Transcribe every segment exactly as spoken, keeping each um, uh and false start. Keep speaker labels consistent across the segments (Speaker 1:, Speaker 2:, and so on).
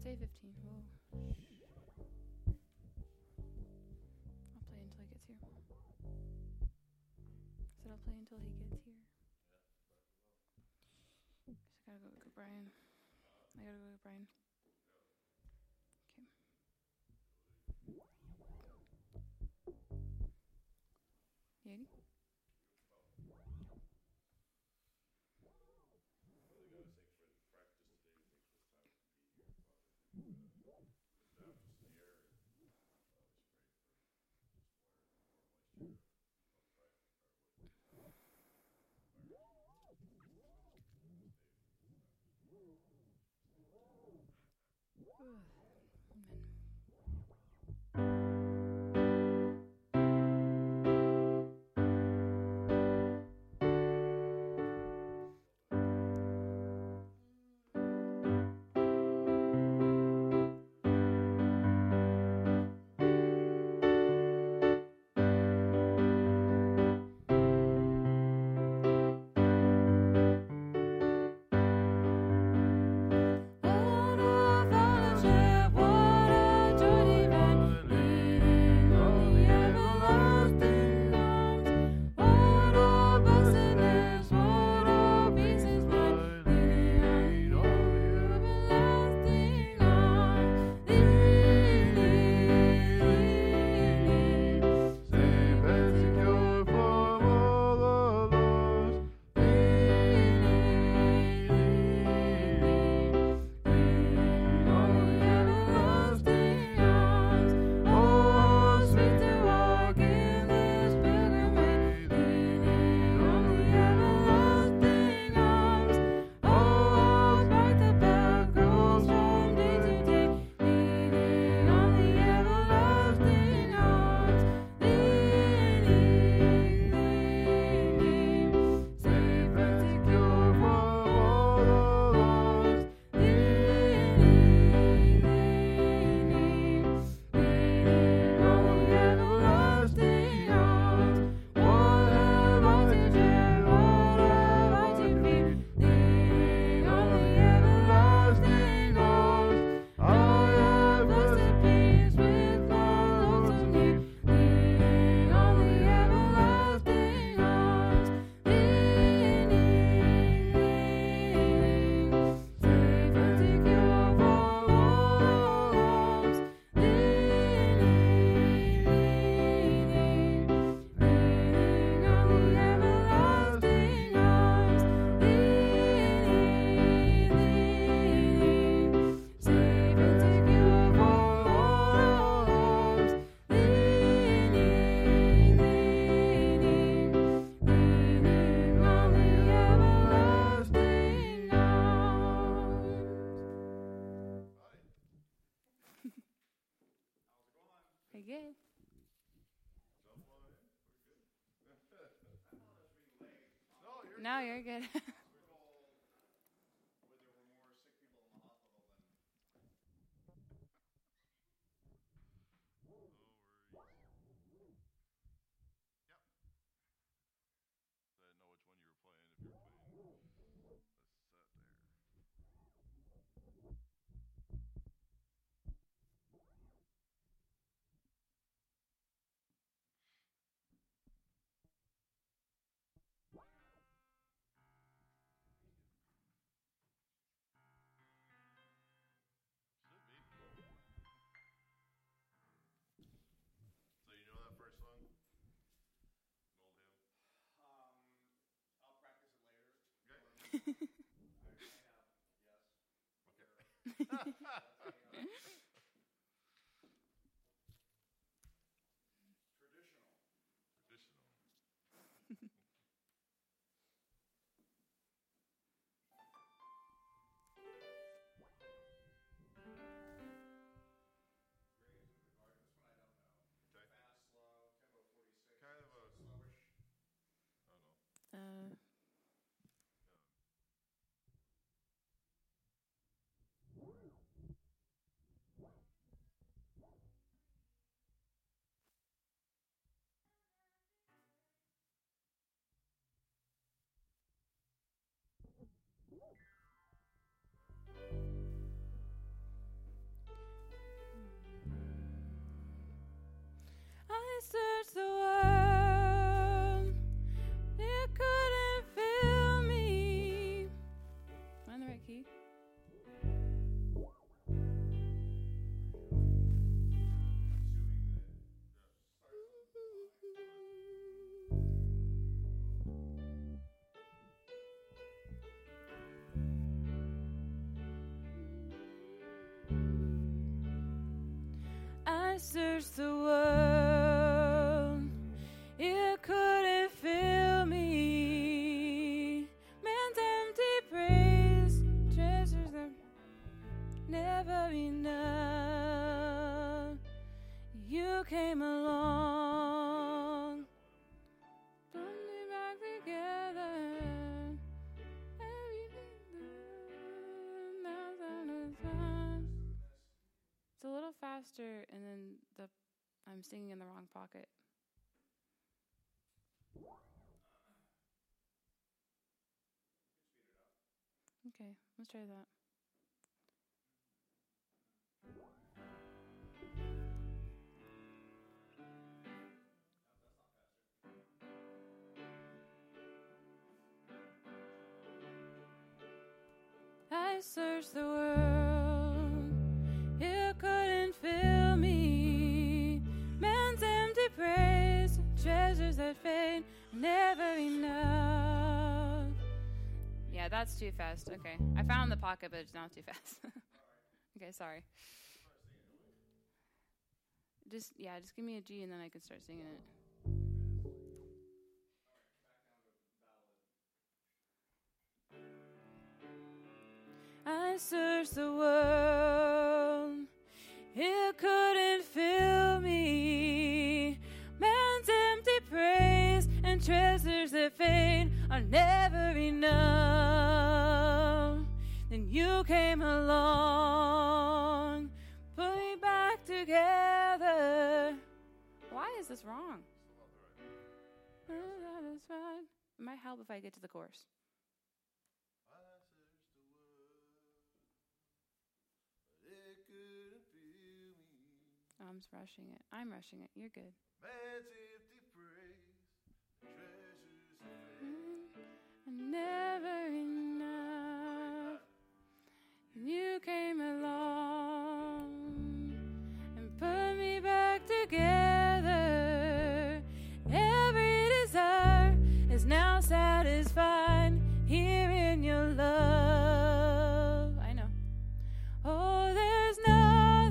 Speaker 1: Say fifteen. Whoa. I'll play until he gets here. I said I'll play until he gets here. Guess I gotta go get Brian. I gotta go get Brian. Okay. Yeti? Good. No, you're good. Uh, I searched the world, it couldn't fill me. Man's empty praise, treasures that never enough. You came along, put me back together. It's a little faster, and then the I'm singing in the wrong pocket. Okay, let's try that. I searched the world, it couldn't fill me. Man's empty praise, treasures that fade, never enough. Yeah, that's too fast. Okay, I found the pocket, but it's not too fast. Okay, sorry. Just, yeah, just give me a G and then I can start singing it. I searched the world, it couldn't fill me. Man's empty praise and treasures that fade are never enough. Then you came along, put me back together. Why is this wrong? It might help if I get to the chorus. I'm rushing it. I'm rushing it. You're good. Man's empty praise, treasures are never enough. You came along and put me back together. Every desire is now satisfied here in your love. I know. Oh, there's nothing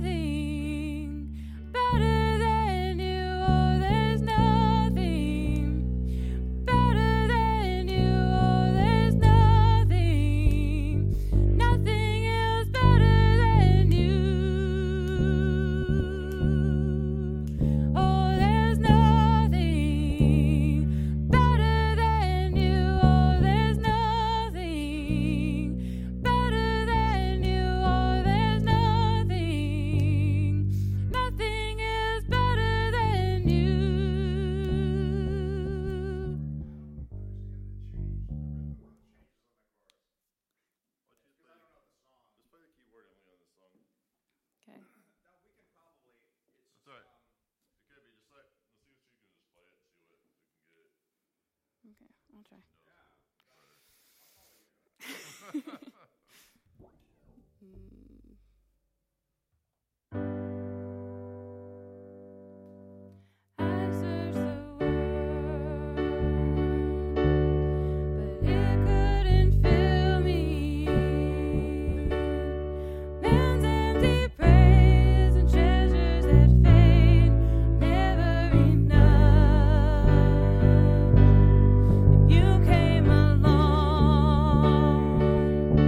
Speaker 1: better than you. Oh, there's nothing better than you. Oh, there's nothing, nothing else better than you. Oh, there's nothing better than you. Oh, there's nothing better than you. Oh, there's nothing, nothing is better than you.
Speaker 2: Just play the keyboard only on this song.
Speaker 1: Okay.
Speaker 2: That's all right. It could be just like, let's see if she can just play it and see what, if we can get it.
Speaker 1: Okay, I'll try. Mm. I searched the world, but it couldn't fill me. Man's empty praise and treasures that fade, never enough. And you came along.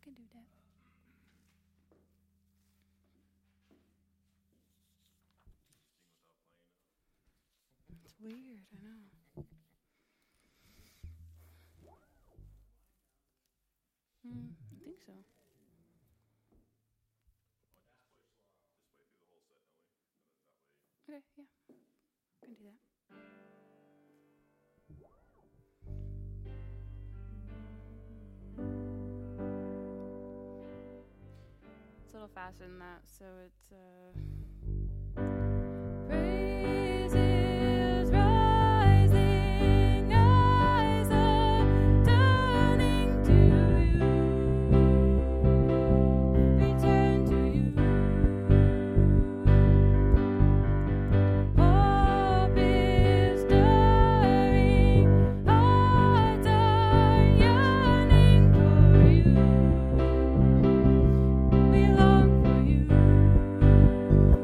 Speaker 1: can do that. It's weird, I know. Mm, I think so. Okay, yeah. I can do that. It's a little faster than that, so it's uh praises rising, eyes are turning to you, return to you. Hope is stirring, hearts are yearning for you. We long for you.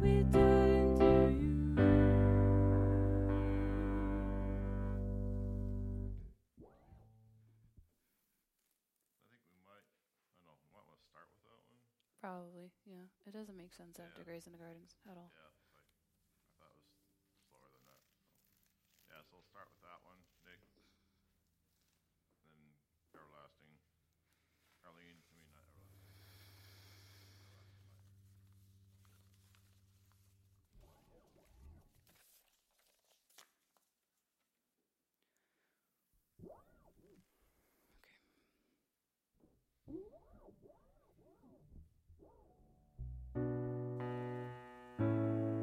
Speaker 1: we turn to you.
Speaker 2: I think we might, I don't know, might want to start with that one.
Speaker 1: Probably, yeah. It doesn't make sense after
Speaker 2: Yeah.
Speaker 1: Grace in the Gardens at all.
Speaker 2: Yeah, like, I thought it was slower than that. So. Yeah, so we'll start with that one, Nick. Then Everlasting. Arlene, I mean, not Everlasting. Everlasting Light.
Speaker 1: Okay.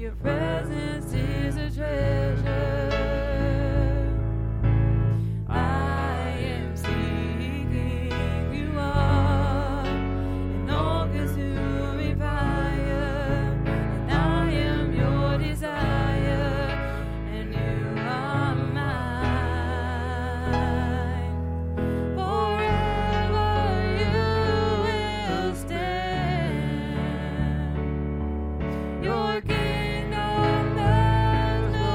Speaker 1: Your presence is a treasure. I am seeking you are an all-consuming fire, and I am your desire, and you are mine. Forever you will stand. Your kingdom has no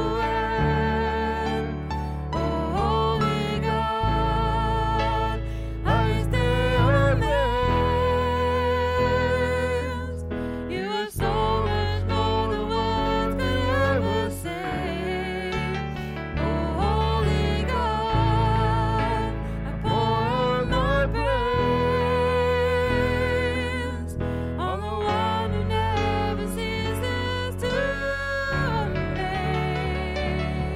Speaker 1: end. Oh, holy God, I stay amazed. You are so much more than words could ever say. Oh, holy God, I pour out my praise on the one who never ceases to amaze.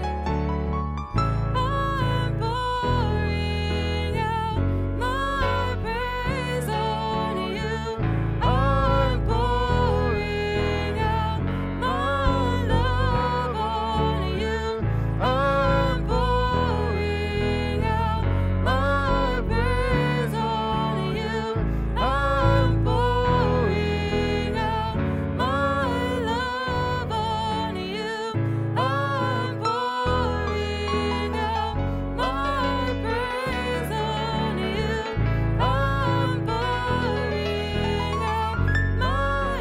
Speaker 1: I'm pouring out my praise on you. I'm pouring out my love on you. I'm pouring out my praise on you. I'm pouring out my love on you. I'm pouring out my praise on you. I'm pouring out my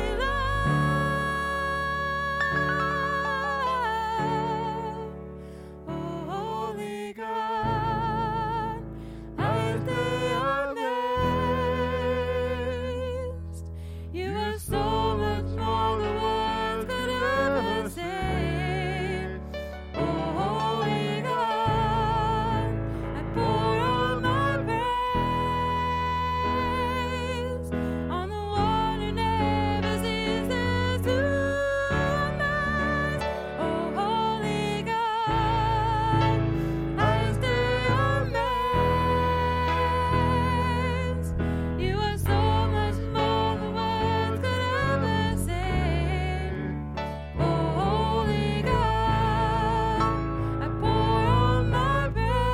Speaker 1: love. Oh, holy God, I stay amazed. You are so much more than words could ever say. Oh, holy God, I pour out my praise on the one who never ceases to amaze. Oh, holy God, I stay amazed. You are so much more than words could ever say. Oh, holy God, I pour out my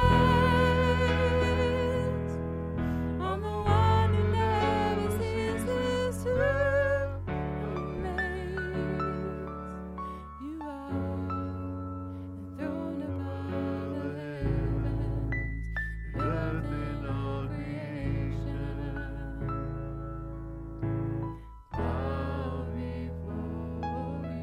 Speaker 1: praise on the one who never ceases to amaze. You are enthroned above the heavens, the earth and all creation. Bow before you.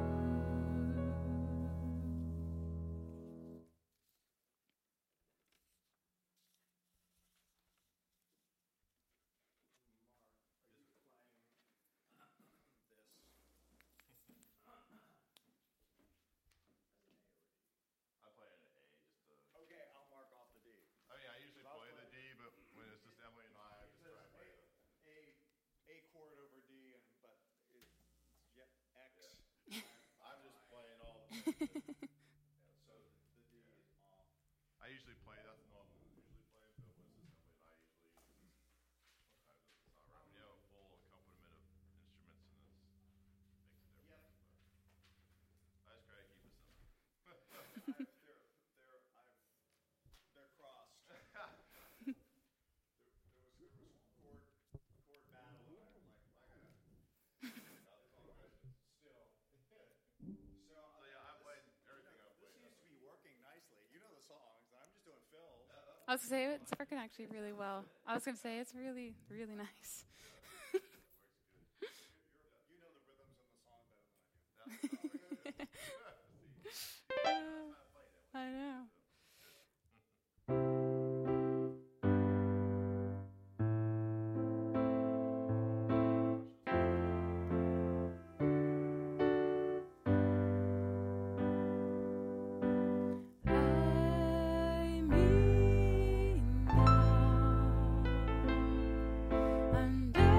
Speaker 2: I play it at A just to.
Speaker 3: Okay, I'll mark off the D.
Speaker 2: I mean, I usually
Speaker 3: I'll
Speaker 2: play the
Speaker 3: play-
Speaker 2: D, but when it's just Emily and I, I just try and play the.
Speaker 3: A, A chord over D, and but it's jet X.
Speaker 2: I'm just playing all the. Yeah, so
Speaker 3: The D is off.
Speaker 2: I usually play. That's normally what I usually play, but when it's just Emily and I, usually sometimes it's not right. When you have a full accompaniment of instruments, and it's makes a difference. But I just try to keep it simple.
Speaker 3: I, they're they're I've they're crossed. there, there was there was chord chord battle, and I'm like, I gotta still. So,
Speaker 2: So yeah, I played everything I
Speaker 3: this
Speaker 2: played.
Speaker 3: seems to be working nicely. You know the songs. I'm just doing fills.
Speaker 1: I was gonna say it's working actually really well. I was gonna say it's really, really nice.
Speaker 3: You know the rhythms in the song better than I do.
Speaker 1: I know. I mean now, I'm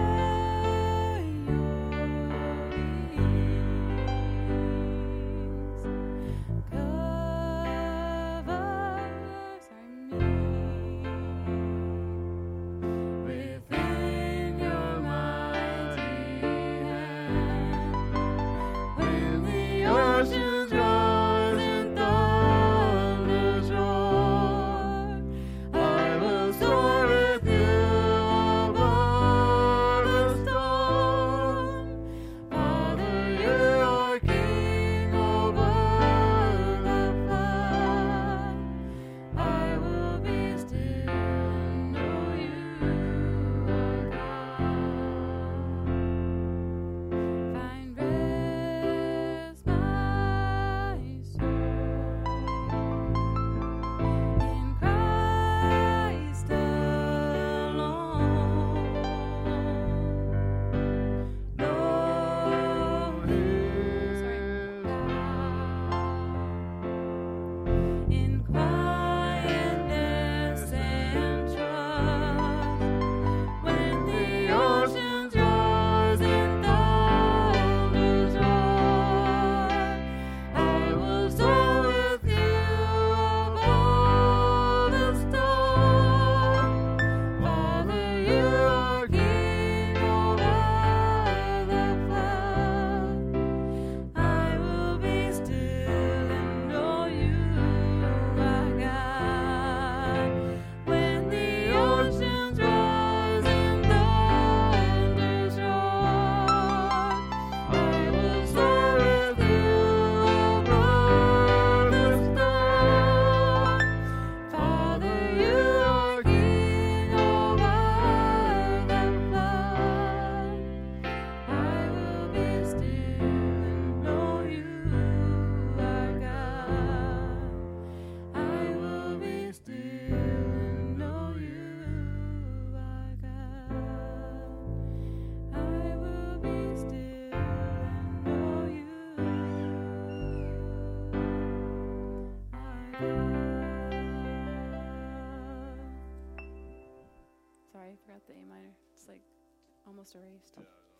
Speaker 1: like almost erased.
Speaker 2: Yeah, I know.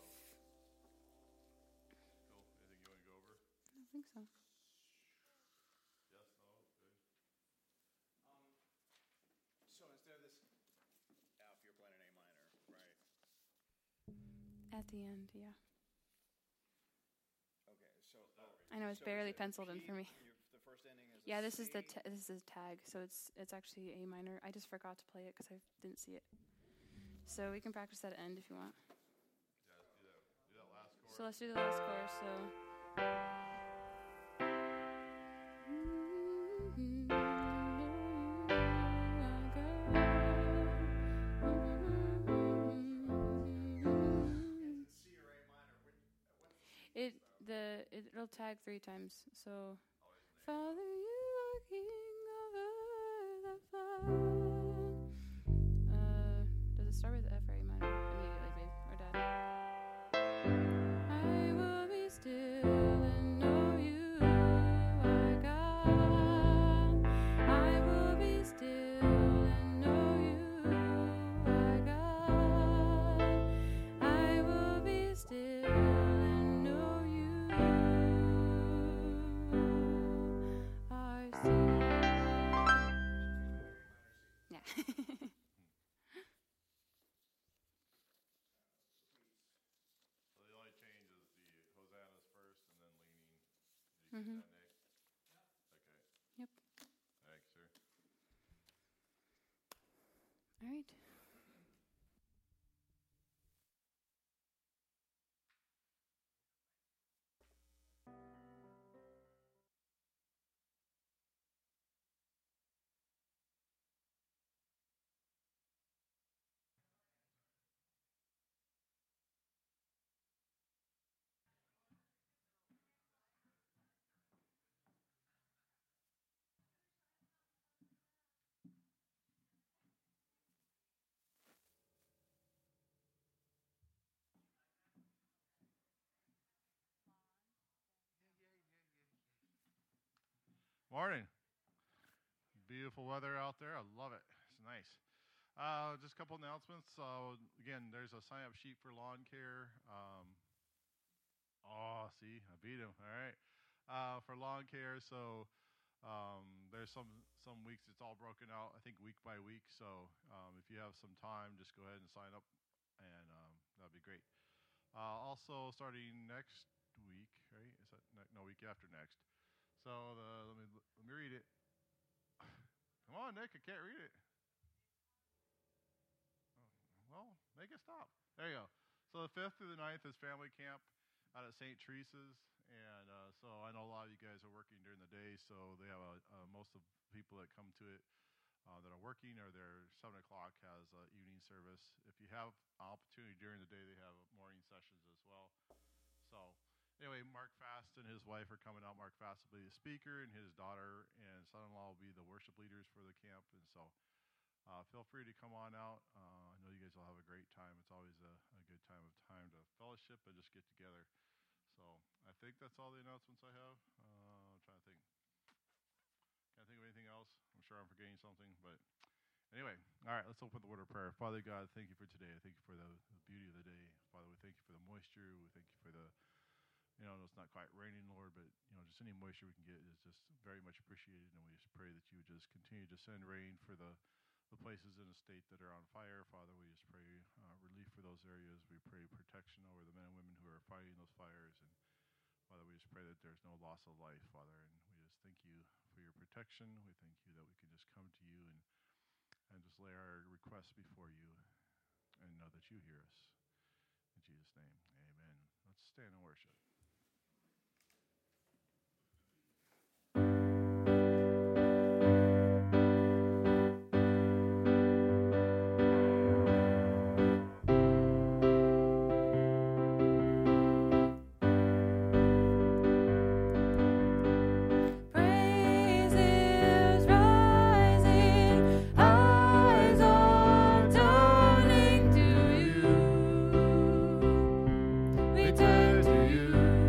Speaker 2: Cool. Anything you want to go over?
Speaker 1: I don't think so.
Speaker 2: Yes, no, good.
Speaker 3: Um, so instead of this F, you're playing an A minor, right?
Speaker 1: At the end, yeah.
Speaker 3: Okay, so oh,
Speaker 1: I know it's
Speaker 3: so
Speaker 1: barely
Speaker 3: is it
Speaker 1: penciled in
Speaker 3: P?
Speaker 1: for me.
Speaker 3: Your, the first ending is.
Speaker 1: Yeah,
Speaker 3: a
Speaker 1: this is the
Speaker 3: C?
Speaker 1: ta- this is tag, so it's it's actually A minor. I just forgot to play it because I didn't see it. So we can practice that end if you want.
Speaker 2: Yeah, let's do that. Do that last chord.
Speaker 1: So let's do the last chorus. So.
Speaker 3: C or A minor. Which, what's
Speaker 1: It the it, it'll tag three times. So, Father, you are King over the flood. Uh, does it start with F or A minor immediately, babe or dad? I will be still and know you are God. I will be still and know you are God. I will be still and know you are still. Yeah.
Speaker 2: So the only change is the Hosanna's first and then leaning. Did you
Speaker 1: Mhm.
Speaker 2: get that, Nick? Okay.
Speaker 1: Yep.
Speaker 2: Thanks, sir.
Speaker 1: All right.
Speaker 2: Morning. Beautiful weather out there. I love it. It's nice. Uh, just a couple announcements. So again, there's a sign-up sheet for lawn care. Um, oh, see, I beat him. All right. Uh, for lawn care. So um, there's some some weeks it's all broken out. I think week by week. So um, if you have some time, just go ahead and sign up, and um, that'd be great. Uh, also, starting next week, right? Is that ne- no week after next? So the let me let me read it. Come on, Nick, I can't read it. Oh, well, make it stop. There you go. So the fifth through the ninth is family camp out at Saint Teresa's, and uh, so I know a lot of you guys are working during the day, so they have a, uh, most of the people that come to it uh, that are working or their seven o'clock has uh, evening service. If you have opportunity during the day, they have morning sessions as well. So anyway, Mark Fast and his wife are coming out. Mark Fast will be the speaker, and his daughter and son-in-law will be the worship leaders for the camp. And so uh, feel free to come on out. Uh, I know you guys will have a great time. It's always a, a good time of time to fellowship and just get together. So I think that's all the announcements I have. Uh, I'm trying to think. Can't think of anything else. I'm sure I'm forgetting something, but anyway, all right, let's open the word of prayer. Father God, thank you for today. I thank you for the, the beauty of the day. Father, we thank you for the moisture. We thank you for the, you know, it's not quite raining, Lord, but, you know, just any moisture we can get is just very much appreciated. And we just pray that you would just continue to send rain for the, the places in the state that are on fire. Father, we just pray uh, relief for those areas. We pray protection over the men and women who are fighting those fires. And Father, we just pray that there's no loss of life, Father. And we just thank you for your protection. We thank you that we can just come to you and and just lay our requests before you and know that you hear us. In Jesus' name, amen. Let's stand and worship. We turn to you.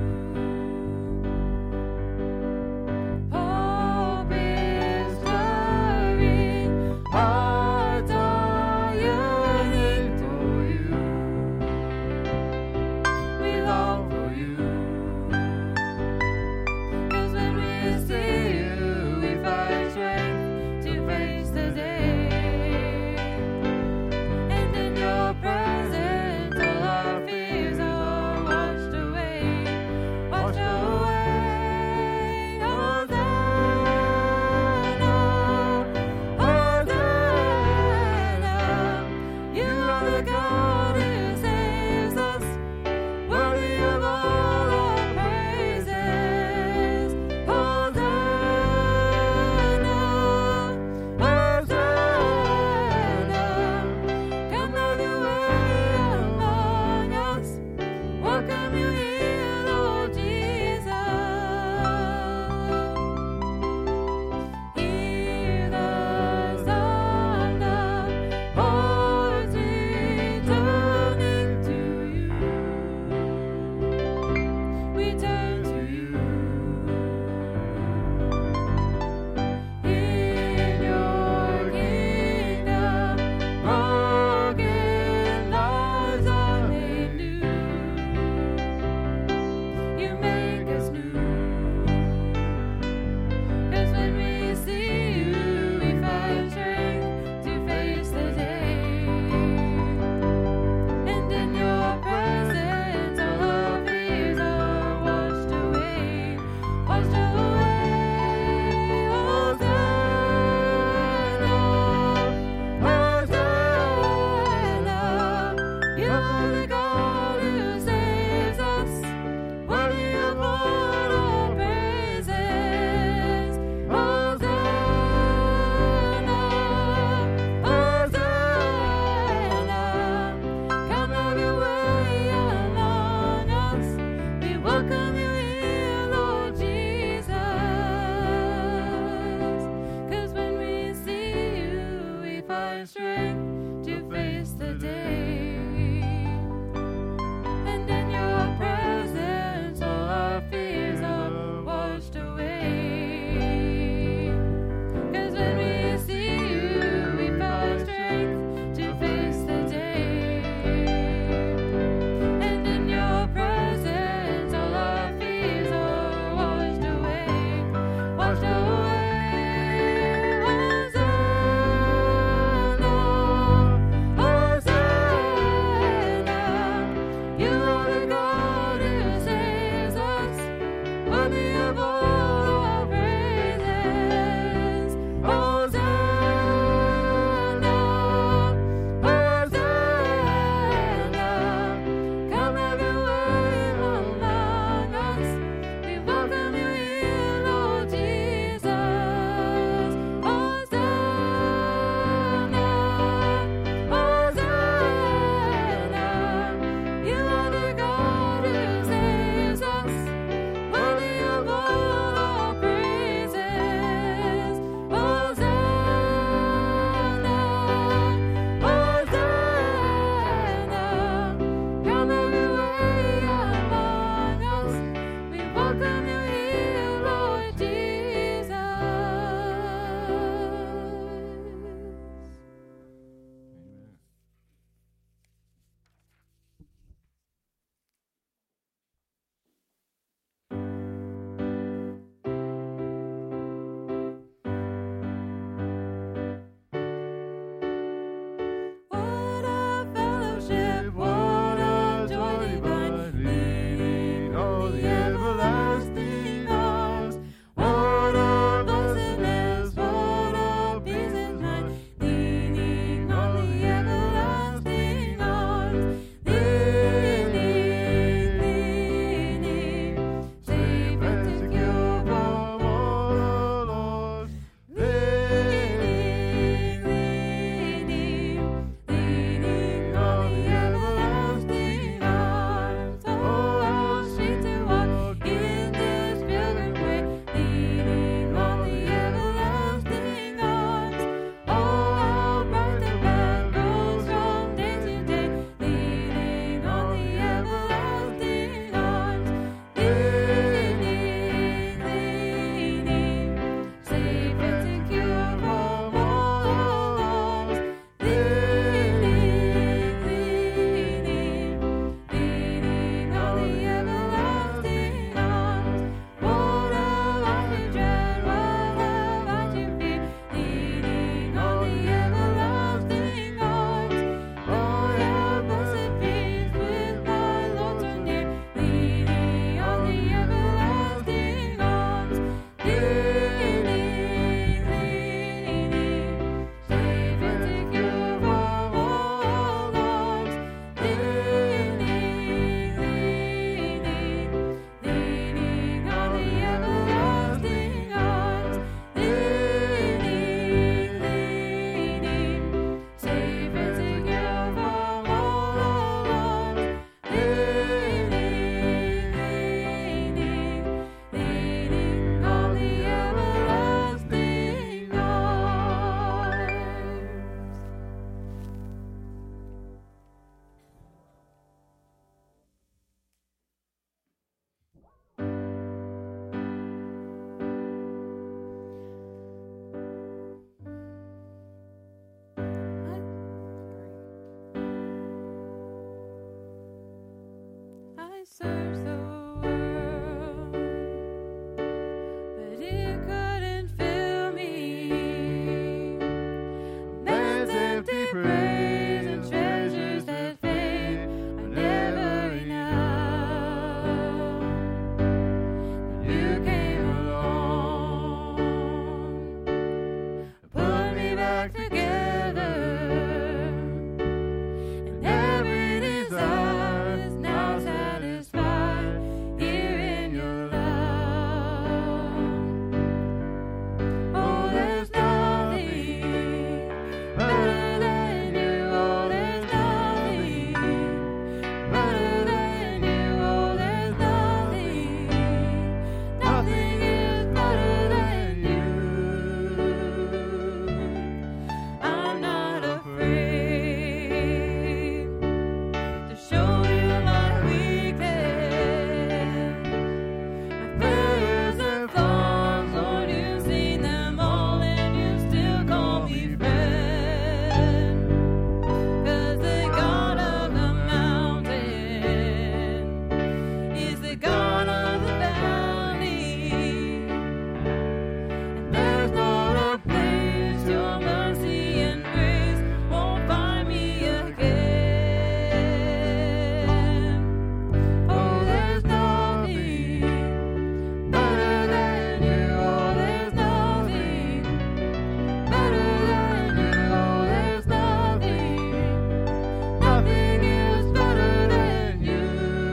Speaker 1: searched the world, but it couldn't fill me. Man's empty praise and treasures that fade are never enough. You came along, put me back together, and every desire is now satisfied here in your love. Oh, there's nothing better than you. Oh, there's nothing better than you. Oh, there's nothing. Nothing is better than you. I'm not afraid to show you my weakness. My failures and flaws, Lord, you've seen them all, and you still call me friend. 'Cause the God of the mountain is the God of the valley, and there's not a place your mercy and grace won't find me again. Oh, there's nothing better than you. Oh, there's nothing better than you. Oh, there's nothing. Nothing is better than you.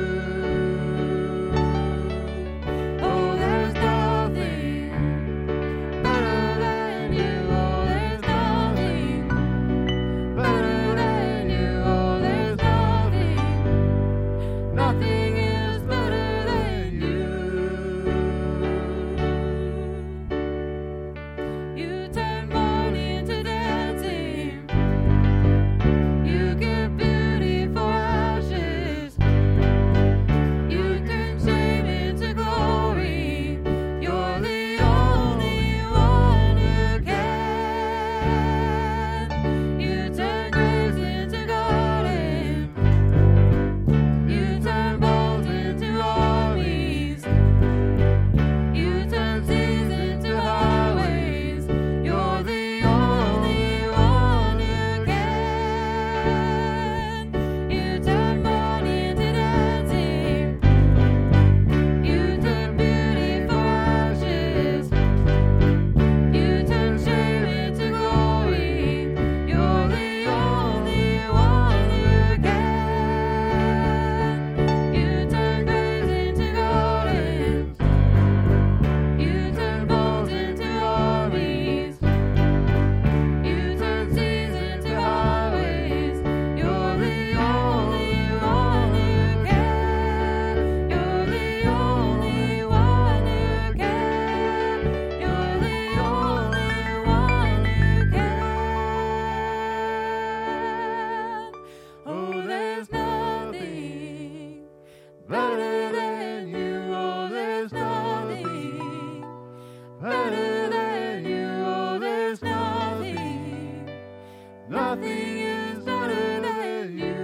Speaker 1: Oh, there's nothing better than you. Oh, there's nothing better than you. Oh, there's nothing. Nothing is better than you. You turn mourning to dancing. You give beauty for ashes. You turn shame into glory. You're the only one who can. You turn graves into gardens. You turn bones into armies. You turn seas into highways. You're the only one who can. You turn mourning to dancing. You turn beauty for ashes. You turn shame into glory. You're the only one who can. You turn graves into gardens. You turn bones into armies. You turn seas into highways. You're the only one who can. You're the only one who can. You're the only one who can. Oh, there's nothing better than you. Oh, there's nothing better than you. Oh, there's nothing. Nothing is better than you.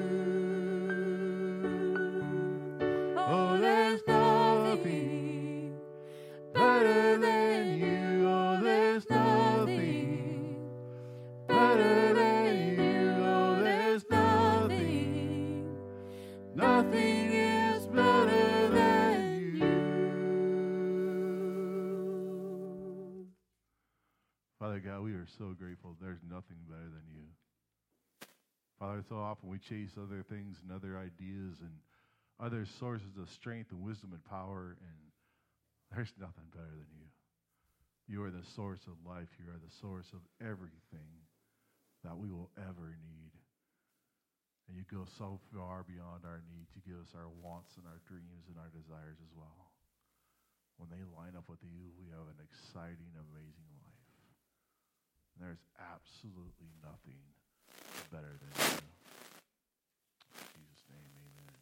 Speaker 1: Oh, there's nothing better than you. Oh, there's nothing better than you. Oh, there's nothing. Nothing is better than you.
Speaker 4: Father God, we are so grateful. There's nothing better than you. Father, so often we chase other things and other ideas and other sources of strength and wisdom and power, and there's nothing better than you. You are the source of life. You are the source of everything that we will ever need. And you go so far beyond our needs. You give us our wants and our dreams and our desires as well. When they line up with you, we have an exciting, amazing life. And there's absolutely nothing better than you. In Jesus' name, amen.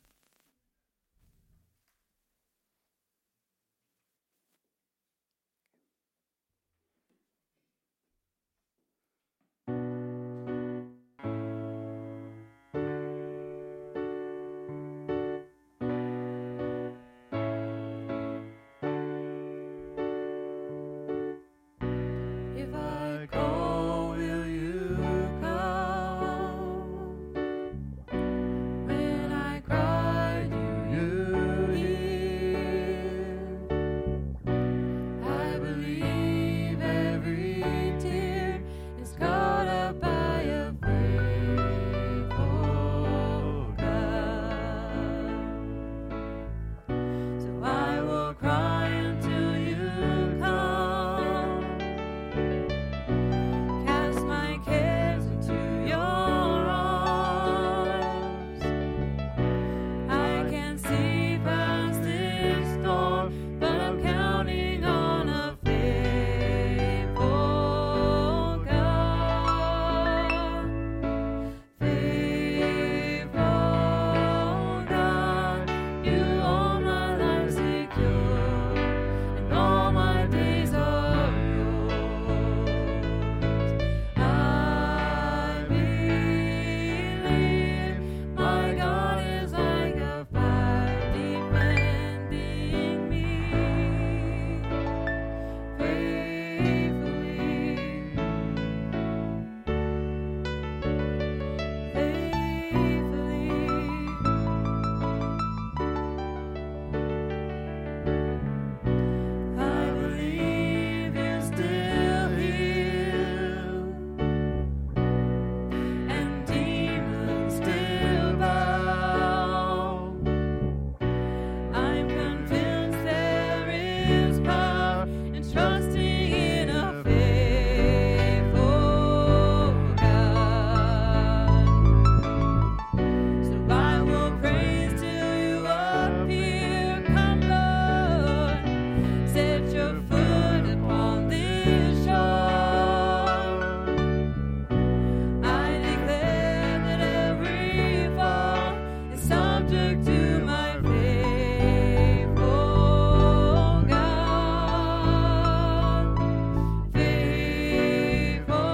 Speaker 1: set your foot upon this shore. I declare that every foe is subject to my faithful God. Faithful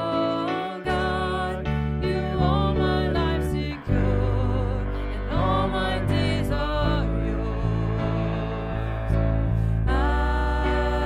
Speaker 1: God, you hold my life secure, and all my days are yours. I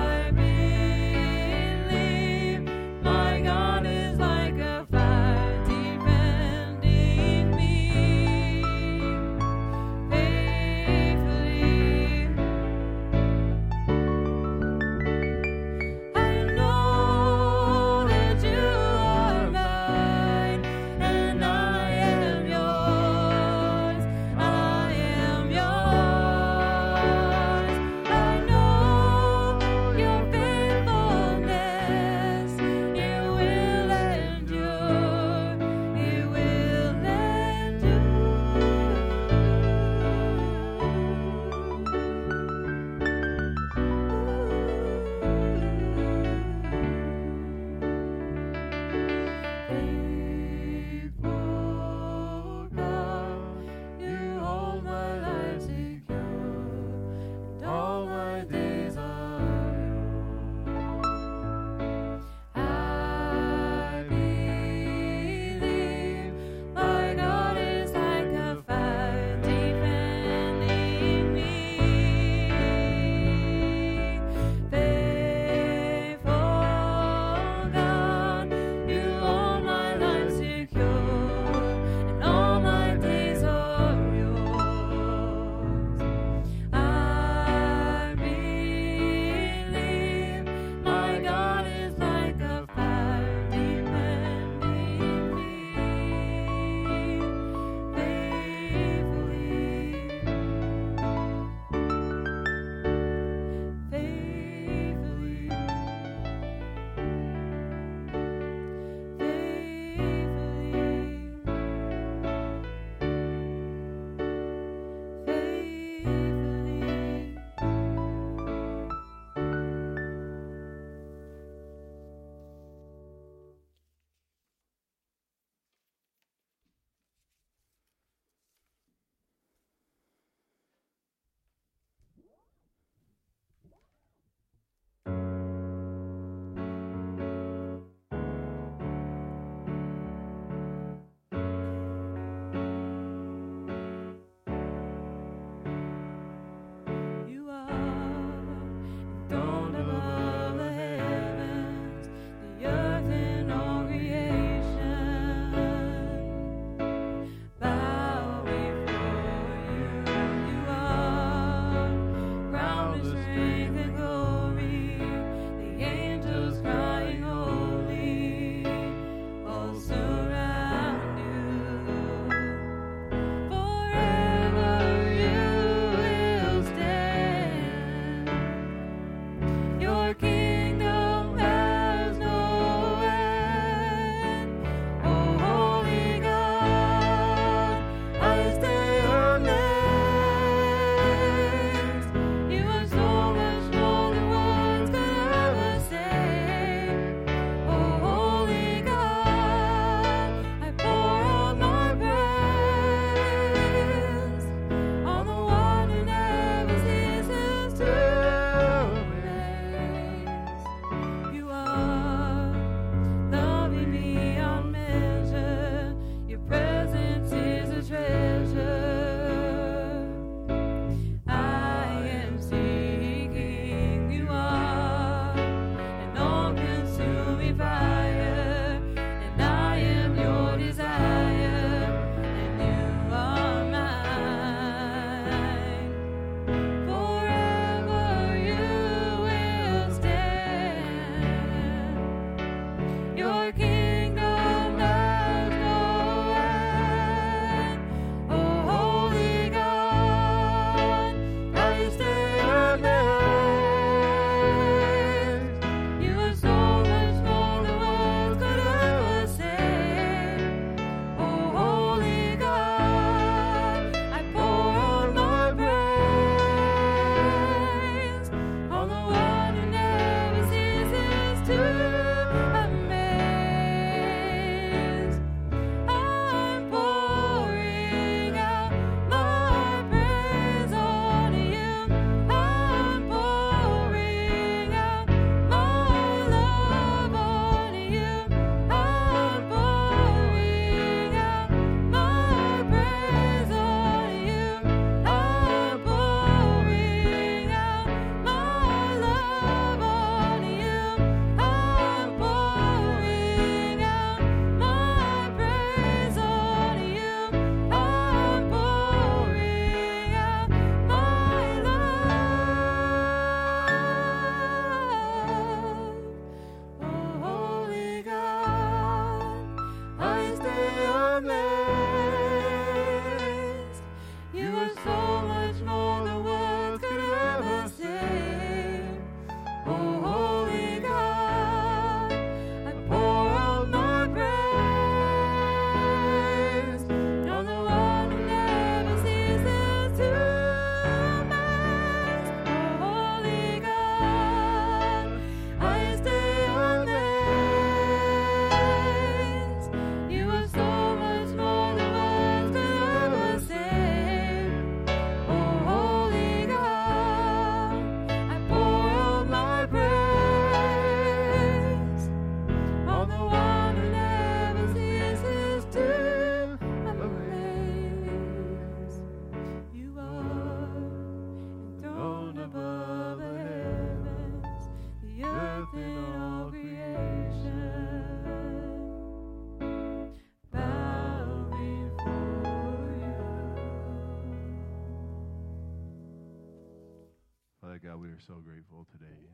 Speaker 4: so grateful today.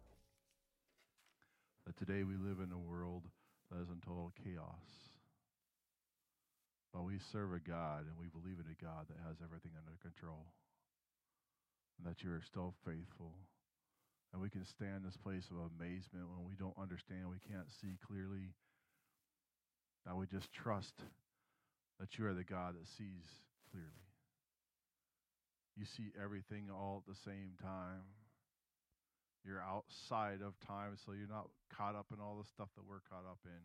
Speaker 4: That today we live in a world that is in total chaos. But we serve a God and we believe in a God that has everything under control. And that you are still faithful. And we can stand in this place of amazement when we don't understand, we can't see clearly. That we just trust that you are the God that sees clearly. You see everything all at the same time. You're outside of time, so you're not caught up in all the stuff that we're caught up in.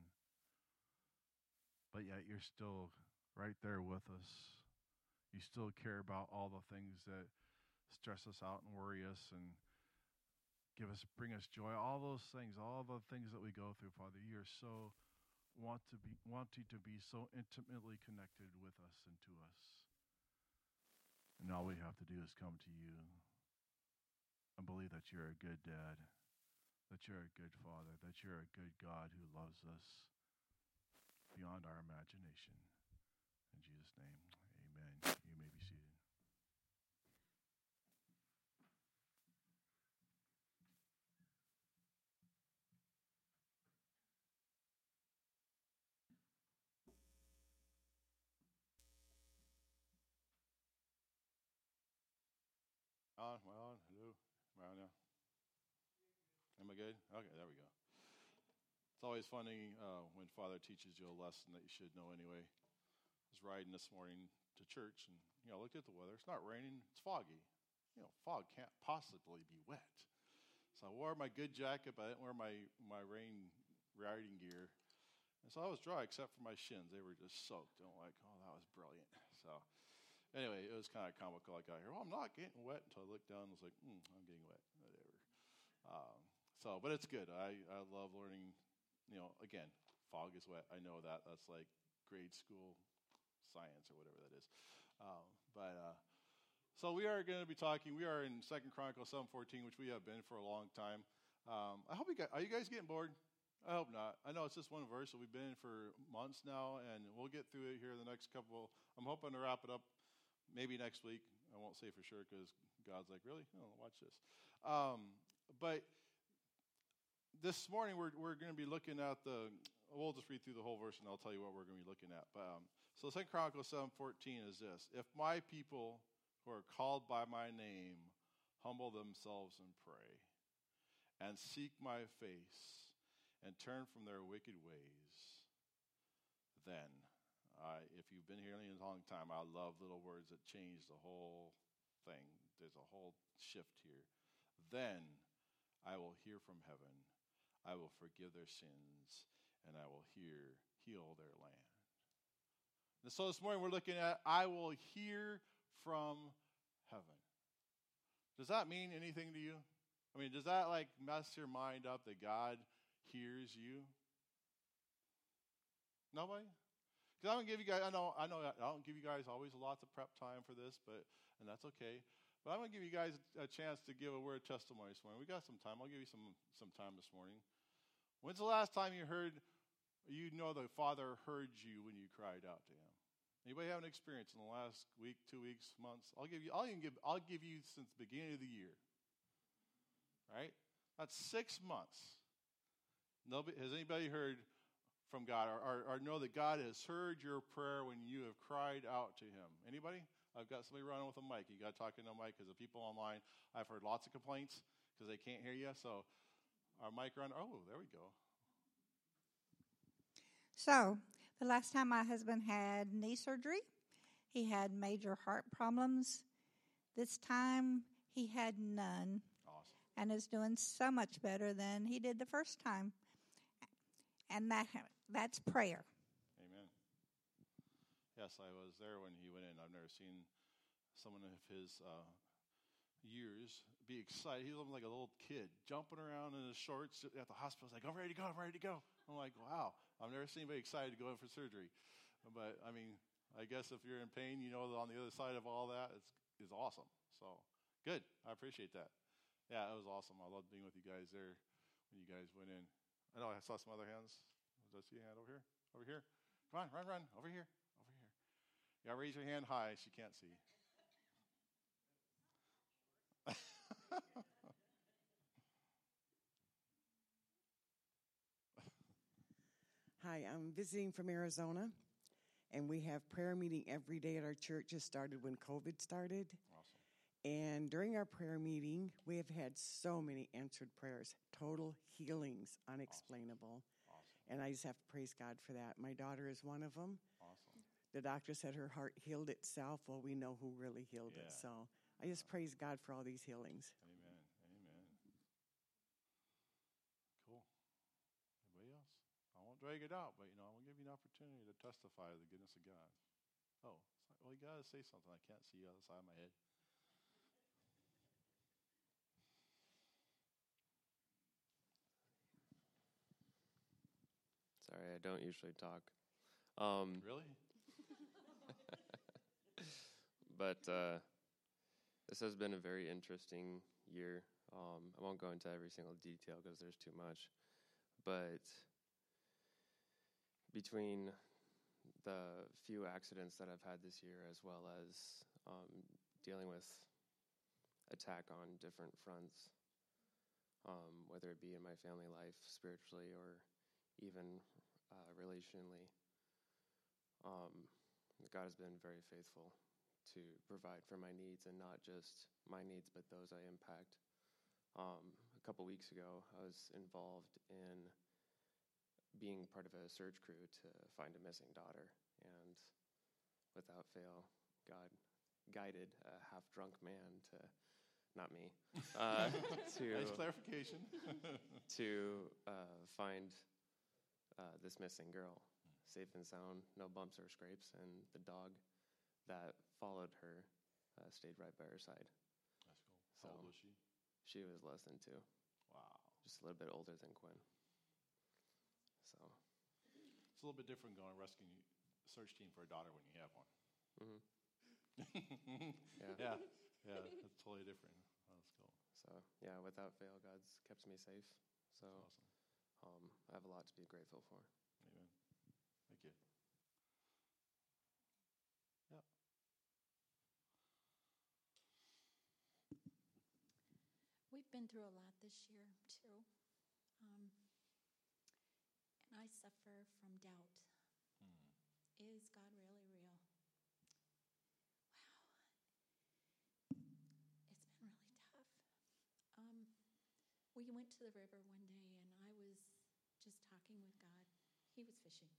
Speaker 4: But yet you're still right there with us. You still care about all the things that stress us out and worry us and give us, bring us joy. All those things, all the things that we go through, Father, you are so want to be wanting to be so intimately connected with us and to us. And all we have to do is come to you and believe that you're a good dad, that you're a good father, that you're a good God who loves us beyond our imagination. In Jesus' name, amen. You may be seated. On, am I on? Hello? Am I on now? Am I good? Okay, there we go. It's always funny uh, when Father teaches you a lesson that you should know anyway. I was riding this morning to church and, you know, I looked at the weather. It's not raining. It's foggy. You know, fog can't possibly be wet. So I wore my good jacket, but I didn't wear my, my rain riding gear. And so I was dry except for my shins. They were just soaked. And I'm like, oh, that was brilliant. So anyway, it was kind of comical. I got here, well, I'm not getting wet until I looked down and was like, hmm, I'm getting wet. Whatever. Um, so, but it's good. I, I love learning, you know, again, fog is wet. I know that. That's like grade school science or whatever that is. Um, but uh, so we are going to be talking. We are in Second Chronicles seven fourteen, which we have been for a long time. Um, I hope you guys, are you guys getting bored? I hope not. I know it's just one verse that we've been in for months now, and we'll get through it here in the next couple. I'm hoping to wrap it up maybe next week. I won't say for sure because God's like, really? No, watch this. Um, but this morning we're we're going to be looking at the. We'll just read through the whole verse, and I'll tell you what we're going to be looking at. But um, so Second Chronicles seven fourteen is this: if my people who are called by my name humble themselves and pray, and seek my face, and turn from their wicked ways, then, uh, if you've been here a long time, I love little words that change the whole thing. There's a whole shift here. Then I will hear from heaven. I will forgive their sins, and I will hear, heal their land. And so this morning we're looking at, I will hear from heaven. Does that mean anything to you? I mean, does that like mess your mind up that God hears you? Nobody? Because I'm gonna give you guys. I know. I know. I don't give you guys always lots of prep time for this, but and that's okay. But I'm gonna give you guys a chance to give a word of testimony this morning. We got some time. I'll give you some some time this morning. When's the last time you heard? You know the Father heard you when you cried out to Him. Anybody have an experience in the last week, two weeks, months? I'll give you. I'll even give. I'll give you since the beginning of the year. Right? That's six months. Nobody, has anybody heard from God or, or, or know that God has heard your prayer when you have cried out to Him? Anybody? I've got somebody running with a mic. You got to talk into a mic because the people online, I've heard lots of complaints because they can't hear you. So our mic run. Oh, there we go.
Speaker 5: So the last time my husband had knee surgery, he had major heart problems. This time he had none.
Speaker 4: Awesome.
Speaker 5: And is doing so much better than he did the first time. And that that's prayer.
Speaker 4: Amen. Yes, I was there when he went in. I've never seen someone of his uh, years be excited. He was like a little kid jumping around in his shorts at the hospital. He's like, I'm ready to go, I'm ready to go. I'm like, wow, I've never seen anybody excited to go in for surgery. But, I mean, I guess if you're in pain, you know that on the other side of all that it's, is awesome. So, good. I appreciate that. Yeah, it was awesome. I loved being with you guys there when you guys went in. I know I saw some other hands. Does I see a hand over here? Over here? Come on, run, run. Over here. Over here. Yeah, raise your hand high. She can't see.
Speaker 6: Hi, I'm visiting from Arizona, and we have prayer meeting every day at our church. It started when COVID started.
Speaker 2: Awesome.
Speaker 6: And during our prayer meeting, we have had so many answered prayers, total healings, unexplainable.
Speaker 2: Awesome.
Speaker 6: And I just have to praise God for that. My daughter is one of them.
Speaker 2: Awesome.
Speaker 6: The doctor said her heart healed itself. Well, we know who really healed
Speaker 2: Yeah.
Speaker 6: it. So I just praise God for all these healings.
Speaker 2: Amen. Amen.
Speaker 4: Cool. Anybody else? I won't drag it out, but you know, I will give you an opportunity to testify of the goodness of God. Oh, it's like, well, you gotta say something. I can't see the other side of my head.
Speaker 7: Sorry, I don't usually talk. Um,
Speaker 4: Really?
Speaker 7: but uh, this has been a very interesting year. Um, I won't go into every single detail because there's too much. But between the few accidents that I've had this year, as well as um, dealing with attack on different fronts, um, whether it be in my family life, spiritually, or even uh, relationally, um, God has been very faithful to provide for my needs, and not just my needs, but those I impact. Um, a couple weeks ago, I was involved in being part of a search crew to find a missing daughter, and without fail, God guided a half-drunk man to, not me, uh, to
Speaker 4: Nice clarification.
Speaker 7: to uh, find uh, this missing girl, safe and sound, no bumps or scrapes, and the dog that followed her uh, stayed right by her side.
Speaker 4: That's cool.
Speaker 7: So
Speaker 4: How old was she?
Speaker 7: she was less than two,
Speaker 4: Wow.
Speaker 7: just a little bit older than Quinn. So,
Speaker 4: It's a little bit different going rescuing search team for a daughter when you have one.
Speaker 7: mhm.
Speaker 4: yeah.
Speaker 7: Yeah.
Speaker 4: Yeah. That's totally different. That's cool.
Speaker 7: So yeah, without fail, God's kept me safe. So
Speaker 4: That's awesome.
Speaker 7: um, I have a lot to be grateful for.
Speaker 4: Amen. Thank you. Yeah.
Speaker 8: We've been through a lot this year, too. Um, and I suffer from doubt.
Speaker 4: Hmm.
Speaker 8: Is God really real? Wow. It's been really tough. Um, we went to the river one day, and I was just talking with God. He was fishing.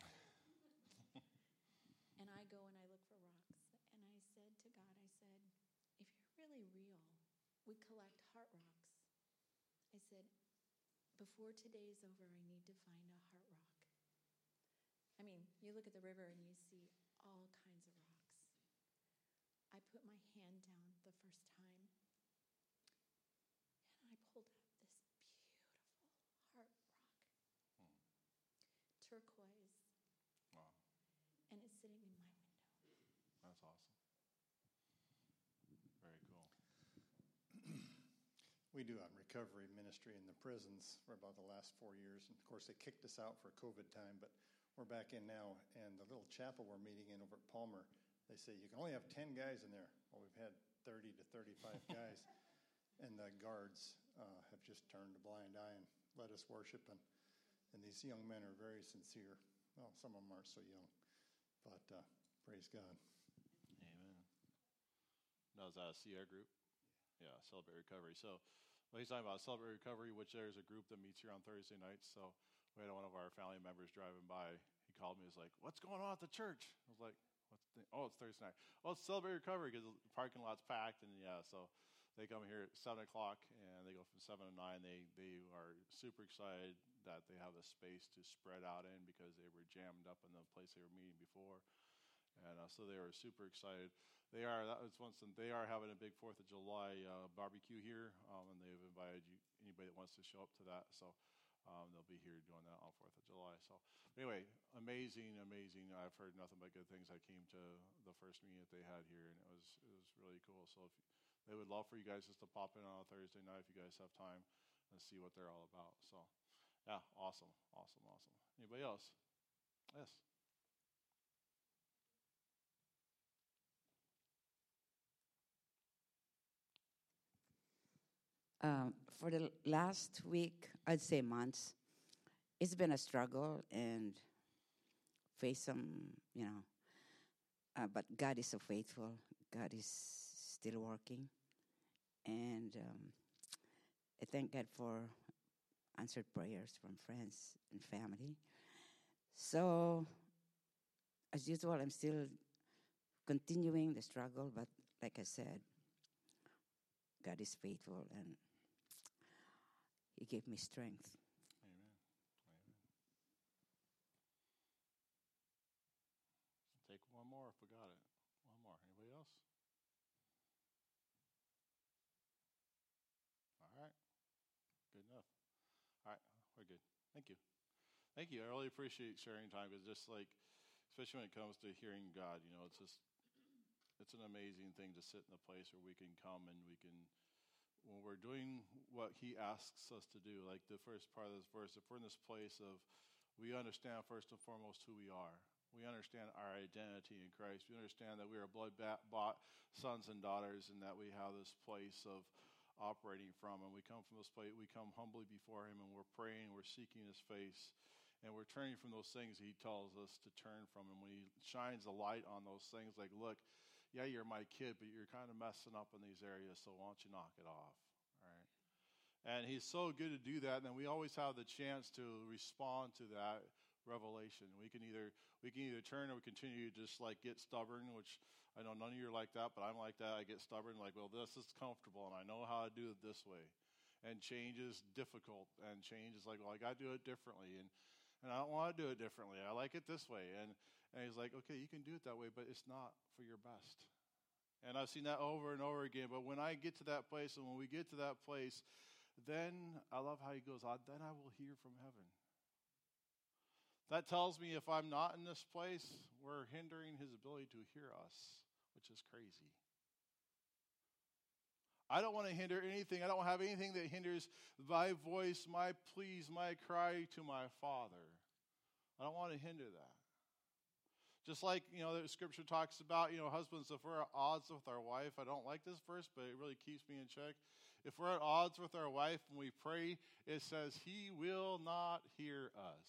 Speaker 8: And I go and I look for rocks. And I said to God, I said, if you're really real, we collect heart rocks. I said, before today's over, I need to find a heart rock. I mean, you look at the river and you see all kinds of rocks. I put my hand down the first time, and I pulled up this beautiful heart rock.
Speaker 4: Hmm.
Speaker 8: Turquoise.
Speaker 4: Wow.
Speaker 8: And it's sitting in my window.
Speaker 4: That's awesome. Very cool.
Speaker 3: We do a recovery ministry in the prisons for about the last four years. And of course, they kicked us out for COVID time, but we're back in now. And the little chapel we're meeting in over at Palmer, they say you can only have ten guys in there. Well, we've had thirty to thirty-five guys. And the guards uh, have just turned a blind eye and let us worship. And, and these young men are very sincere. Well, some of them aren't so young, but uh, praise God.
Speaker 4: Amen. Now, is that a C R group? Yeah, Celebrate Recovery. So, well, he's talking about Celebrate Recovery, which there's a group that meets here on Thursday nights. So, we had one of our family members driving by. He called me. He was like, "What's going on at the church?" I was like, "What's the Oh, it's Thursday night." Well, it's Celebrate Recovery because the parking lot's packed, and yeah, so they come here at seven o'clock, and they go from seven to nine. They they are super excited that they have the space to spread out in because they were jammed up in the place they were meeting before. And uh, so they were super excited. They are that was once they are having a big Fourth of July uh, barbecue here, um, and they've invited you anybody that wants to show up to that. So um, they'll be here doing that on Fourth of July. So anyway, amazing, amazing. I've heard nothing but good things. I came to the first meeting that they had here, and it was it was really cool. So if they would love for you guys just to pop in on a Thursday night if you guys have time and see what they're all about. So yeah, awesome, awesome, awesome. Anybody else? Yes.
Speaker 9: Um, for the last week, I'd say months, it's been a struggle and face some, you know, uh, but God is so faithful. God is still working. And um, I thank God for answered prayers from friends and family. So, as usual, I'm still continuing the struggle, but like I said, God is faithful and He gave me strength.
Speaker 10: Amen. Amen. Take one more if we got it. One more. Anybody else? All right. Good enough. All right. We're good. Thank you. Thank you. I really appreciate sharing time. It's just like, especially when it comes to hearing God, you know, it's just, it's an amazing thing to sit in a place where we can come and we can, when we're doing what He asks us to do, like the first part of this verse, if we're in this place of, we understand first and foremost who we are. We understand our identity in Christ. We understand that we are blood-bought sons and daughters, and that we have this place of operating from. And we come from this place, we come humbly before Him, and we're praying, we're seeking His face, and we're turning from those things He tells us to turn from. And when He shines a light on those things, like, look, yeah, you're my kid, but you're kind of messing up in these areas, so why don't you knock it off, all right? And He's so good to do that, and then we always have the chance to respond to that revelation. We can either we can either turn or we continue to just like get stubborn, which I know none of you are like that, but I'm like that. I get stubborn, like, well, this is comfortable, and I know how to do it this way. And change is difficult, and change is like, well, I got to do it differently, and and I don't want to do it differently. I like it this way, and and He's like, okay, you can do it that way, but it's not for your best. And I've seen that over and over again. But when I get to that place, and when we get to that place, then I love how He goes on, then I will hear from heaven. That tells me if I'm not in this place, we're hindering His ability to hear us, which is crazy. I don't want to hinder anything. I don't have anything that hinders my voice, my pleas, my cry to my Father. I don't want to hinder that. Just like, you know, the scripture talks about, you know, husbands, if we're at odds with our wife, I don't like this verse, but it really keeps me in check. If we're at odds with our wife and we pray, it says He will not hear us.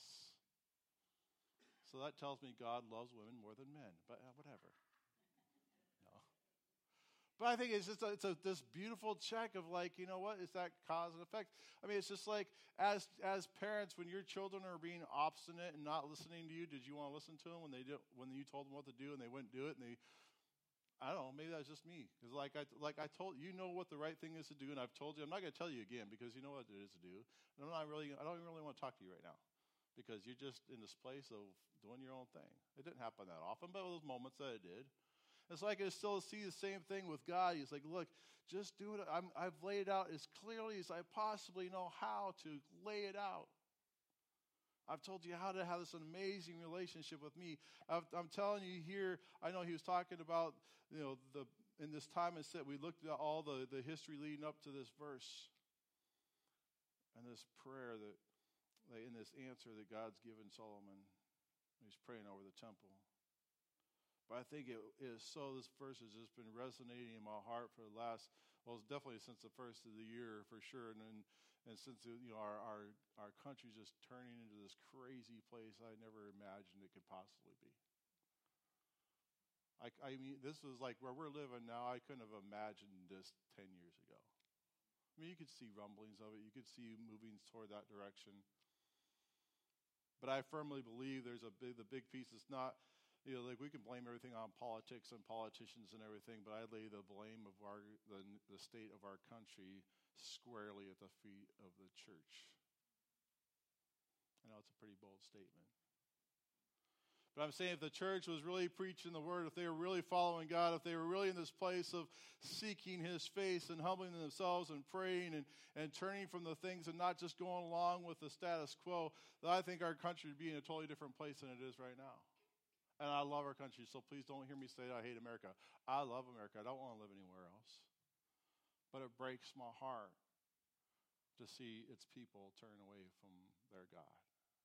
Speaker 10: So that tells me God loves women more than men, but uh, whatever. No. But I think it's just a, it's a, this beautiful check of like, you know what, is that cause and effect? I mean, it's just like as as parents, when your children are being obstinate and not listening to you, did you want to listen to them when they do, when you told them what to do and they wouldn't do it? And they, I don't know, maybe that's just me. Because like I like I told you know what the right thing is to do, and I've told you. I'm not going to tell you again because you know what it is to do. And I'm not really. I don't even really want to talk to you right now because you're just in this place of doing your own thing. It didn't happen that often, but those moments that it did. It's like I still see the same thing with God. He's like, look, just do it. I'm, I've laid it out as clearly as I possibly know how to lay it out. I've told you how to have this amazing relationship with me. I've, I'm telling you here, I know He was talking about, you know, the in this time and said we looked at all the, the history leading up to this verse and this prayer that, in this answer that God's given Solomon. He's praying over the temple. But I think it is so, this verse has just been resonating in my heart for the last, well, it's definitely since the first of the year for sure. And then, and since, you know, our, our, our country's just turning into this crazy place I never imagined it could possibly be. I, I mean, this is like where we're living now. I couldn't have imagined this ten years ago. I mean, you could see rumblings of it. You could see moving toward that direction. But I firmly believe there's a big, the big piece is not, you know, like we can blame everything on politics and politicians and everything, but I lay the blame of our the, the state of our country squarely at the feet of the church. I know it's a pretty bold statement. But I'm saying if the church was really preaching the word, if they were really following God, if they were really in this place of seeking His face and humbling themselves and praying and, and turning from the things and not just going along with the status quo, then I think our country would be in a totally different place than it is right now. And I love our country, so please don't hear me say I hate America. I love America. I don't want to live anywhere else. But it breaks my heart to see its people turn away from their God.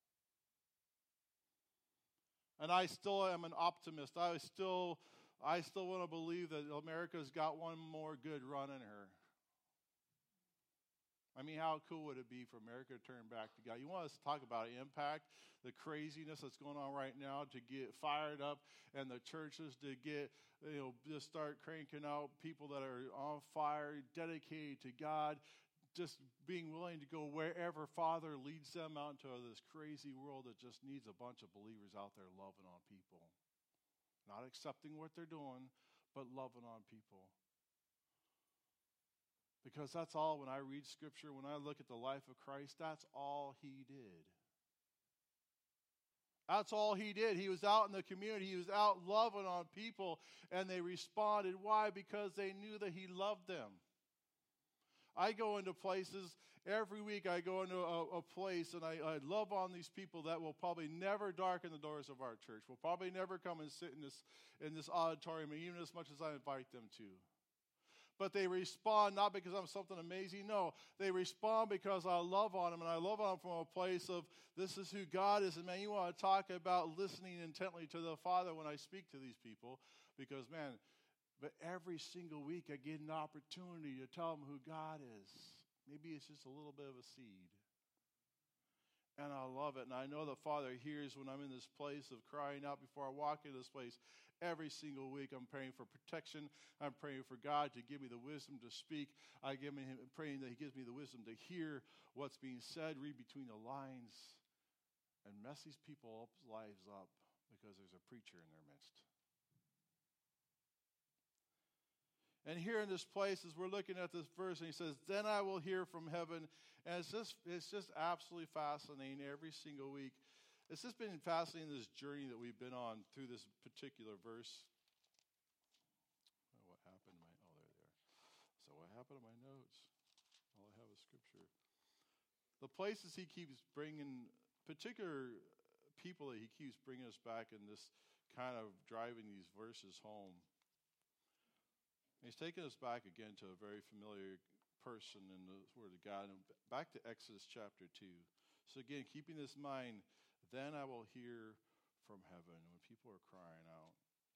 Speaker 10: And I still am an optimist. I still, I still want to believe that America's got one more good run in her. I mean, how cool would it be for America to turn back to God? You want us to talk about impact, the craziness that's going on right now, to get fired up, and the churches to get, you know, just start cranking out people that are on fire, dedicated to God, just being willing to go wherever Father leads them out into this crazy world that just needs a bunch of believers out there loving on people. Not accepting what they're doing, but loving on people. Because that's all, when I read Scripture, when I look at the life of Christ, that's all he did. That's all he did. He was out in the community. He was out loving on people, and they responded. Why? Because they knew that he loved them. I go into places, every week I go into a, a place, and I, I love on these people that will probably never darken the doors of our church, will probably never come and sit in this, in this auditorium, even as much as I invite them to. But they respond not because I'm something amazing. No, they respond because I love on them, and I love on them from a place of this is who God is. And, man, you want to talk about listening intently to the Father when I speak to these people, because, man, but every single week I get an opportunity to tell them who God is. Maybe it's just a little bit of a seed. And I love it. And I know the Father hears when I'm in this place of crying out before I walk into this place. Every single week I'm praying for protection. I'm praying for God to give me the wisdom to speak. I give him praying that he gives me the wisdom to hear what's being said, read between the lines, and mess these people's lives up because there's a preacher in their midst. And here in this place, as we're looking at this verse, and he says, then I will hear from heaven. And it's just, it's just absolutely fascinating every single week. It's just been fascinating, this journey that we've been on through this particular verse. Oh, what happened to my, oh, there they are. So what happened to my notes? All I have is Scripture. The places he keeps bringing, particular people that he keeps bringing us back in this kind of driving these verses home. He's taking us back again to a very familiar person in the Word of God, and back to Exodus chapter two. So again, keeping this in mind, then I will hear from heaven when people are crying out.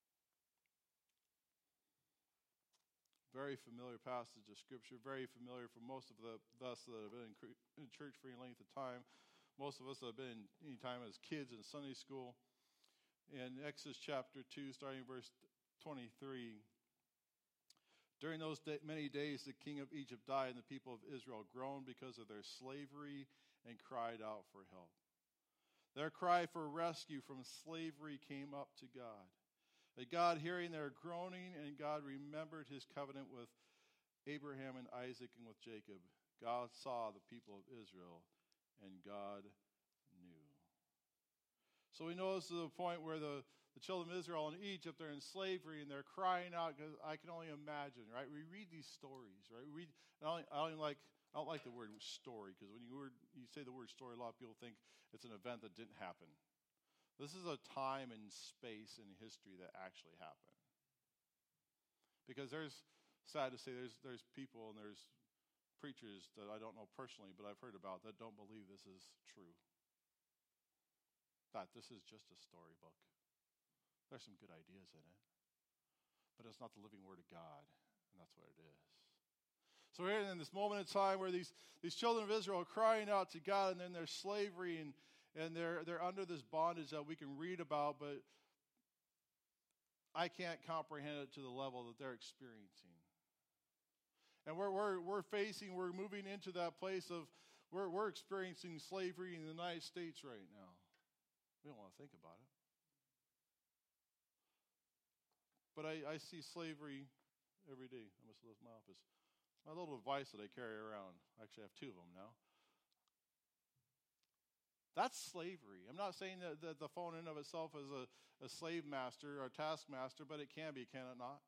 Speaker 10: Very familiar passage of Scripture, very familiar for most of the, us that have been in, in church for any length of time. Most of us that have been any time as kids in Sunday school. In Exodus chapter two, starting verse twenty-three, during those day, many days, the king of Egypt died, and the people of Israel groaned because of their slavery and cried out for help. Their cry for rescue from slavery came up to God. And God, hearing their groaning, and God remembered his covenant with Abraham and Isaac and with Jacob. God saw the people of Israel, and God knew. So we know this is the point where the The children of Israel in Egypt, they're in slavery, and they're crying out, because I can only imagine, right? We read these stories, right? We read, I don't, I don't like, I don't like the word story, because when you, word, you say the word story, a lot of people think it's an event that didn't happen. This is a time and space in history that actually happened. Because there's, sad to say, there's, there's people and there's preachers that I don't know personally, but I've heard about, that don't believe this is true. That this is just a storybook. There's some good ideas in it, but it's not the living Word of God, and that's what it is. So we're in this moment in time where these, these children of Israel are crying out to God, and then their slavery, and, and they're, they're under this bondage that we can read about, but I can't comprehend it to the level that they're experiencing. And we're, we're, we're facing, we're moving into that place of, we're, we're experiencing slavery in the United States right now. We don't want to think about it. But I, I see slavery every day. I must have left my office. My little device that I carry around. I actually have two of them now. That's slavery. I'm not saying that, that the phone in of itself is a, a slave master or a taskmaster, but it can be, can it not?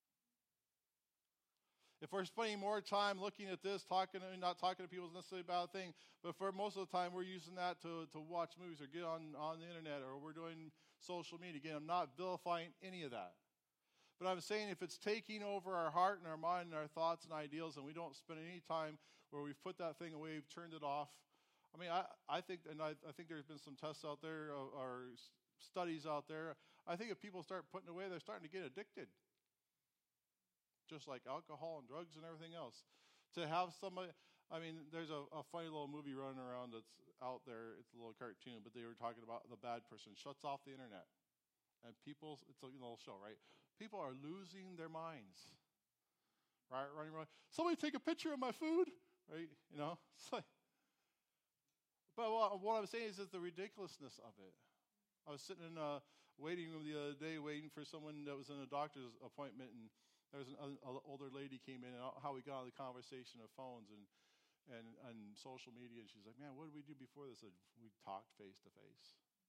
Speaker 10: If we're spending more time looking at this, talking, not talking to people is necessarily a bad thing, but for most of the time we're using that to, to watch movies or get on, on the internet, or we're doing social media. Again, I'm not vilifying any of that. But I'm saying if it's taking over our heart and our mind and our thoughts and ideals, and we don't spend any time where we've put that thing away, we've turned it off. I mean, I, I think, and I, I think there's been some tests out there or, or studies out there. I think if people start putting it away, they're starting to get addicted. Just like alcohol and drugs and everything else. To have somebody, I mean, there's a, a funny little movie running around that's out there. It's a little cartoon, but they were talking about the bad person shuts off the internet. And people, it's a little show, right? People are losing their minds, right? Running around, somebody take a picture of my food, right? You know, it's like, but what, what I'm saying is that the ridiculousness of it. I was sitting in a waiting room the other day waiting for someone that was in a doctor's appointment, and there was an, an older lady came in, and how we got on the conversation of phones and, and, and social media, and she's like, man, what did we do before this? And we talked face to face.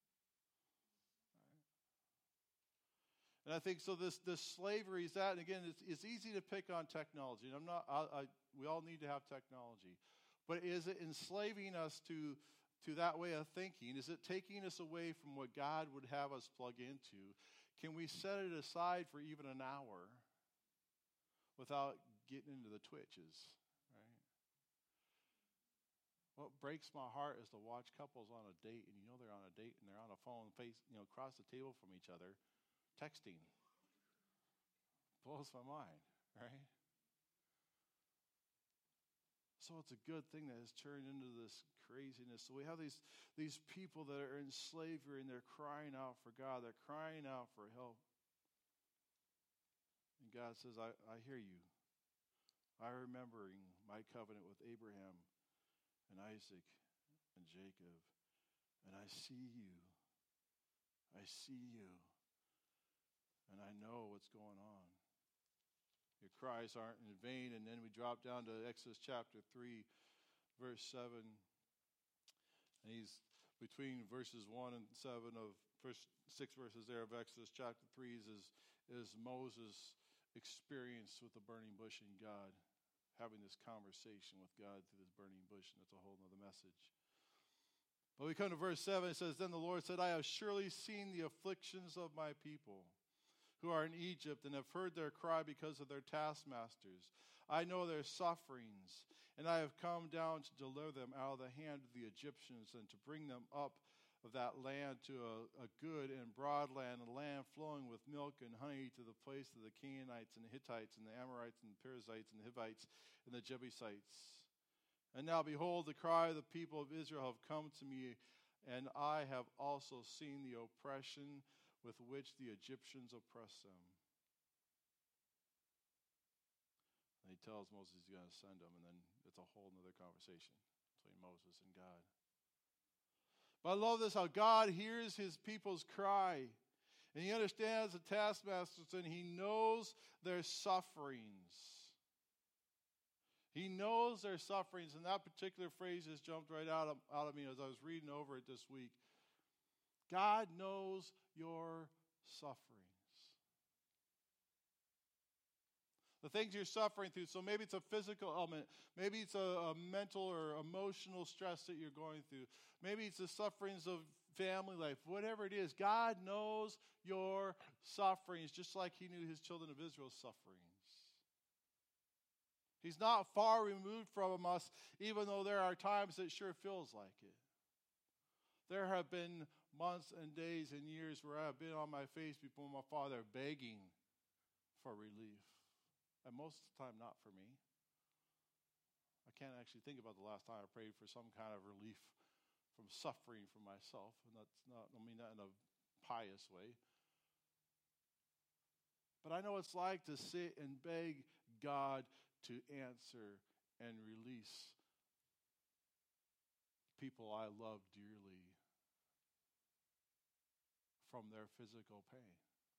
Speaker 10: And I think so. This this slavery is that, and again, it's, it's easy to pick on technology. And I'm not. I, I, we all need to have technology, but is it enslaving us to to that way of thinking? Is it taking us away from what God would have us plug into? Can we set it aside for even an hour without getting into the twitches? Right. What breaks my heart is to watch couples on a date, and you know they're on a date, and they're on a phone, face you know across the table from each other. Texting blows my mind, right? So it's a good thing that has turned into this craziness. So we have these, these people that are in slavery, and they're crying out for God. They're crying out for help. And God says, I, I hear you. I'm remembering my covenant with Abraham and Isaac and Jacob. And I see you. I see you. And I know what's going on. Your cries aren't in vain. And then we drop down to Exodus chapter three, verse seven. And he's between verses one and seven of first six verses there of Exodus chapter three is, is Moses' experience with the burning bush and God, having this conversation with God through this burning bush. And that's a whole other message. But we come to verse seven. It says, then the Lord said, I have surely seen the afflictions of my people who are in Egypt, and have heard their cry because of their taskmasters. I know their sufferings, and I have come down to deliver them out of the hand of the Egyptians, and to bring them up of that land to a, a good and broad land, a land flowing with milk and honey, to the place of the Canaanites and the Hittites and the Amorites and the Perizzites and the Hivites and the Jebusites. And now behold, the cry of the people of Israel have come to me, and I have also seen the oppression with which the Egyptians oppress them. And he tells Moses he's going to send them, and then it's a whole other conversation between Moses and God. But I love this, how God hears his people's cry, and he understands the taskmasters, and he knows their sufferings. He knows their sufferings, and that particular phrase just jumped right out of, out of me as I was reading over it this week. God knows your sufferings. The things you're suffering through. So maybe it's a physical element. Maybe it's a, a mental or emotional stress that you're going through. Maybe it's the sufferings of family life. Whatever it is, God knows your sufferings, just like he knew his children of Israel's sufferings. He's not far removed from us, even though there are times it sure feels like it. There have been months and days and years where I have been on my face before my Father begging for relief. And most of the time, not for me. I can't actually think about the last time I prayed for some kind of relief from suffering for myself. And that's not, I mean that in a pious way. But I know what it's like to sit and beg God to answer and release people I love dearly from their physical pain.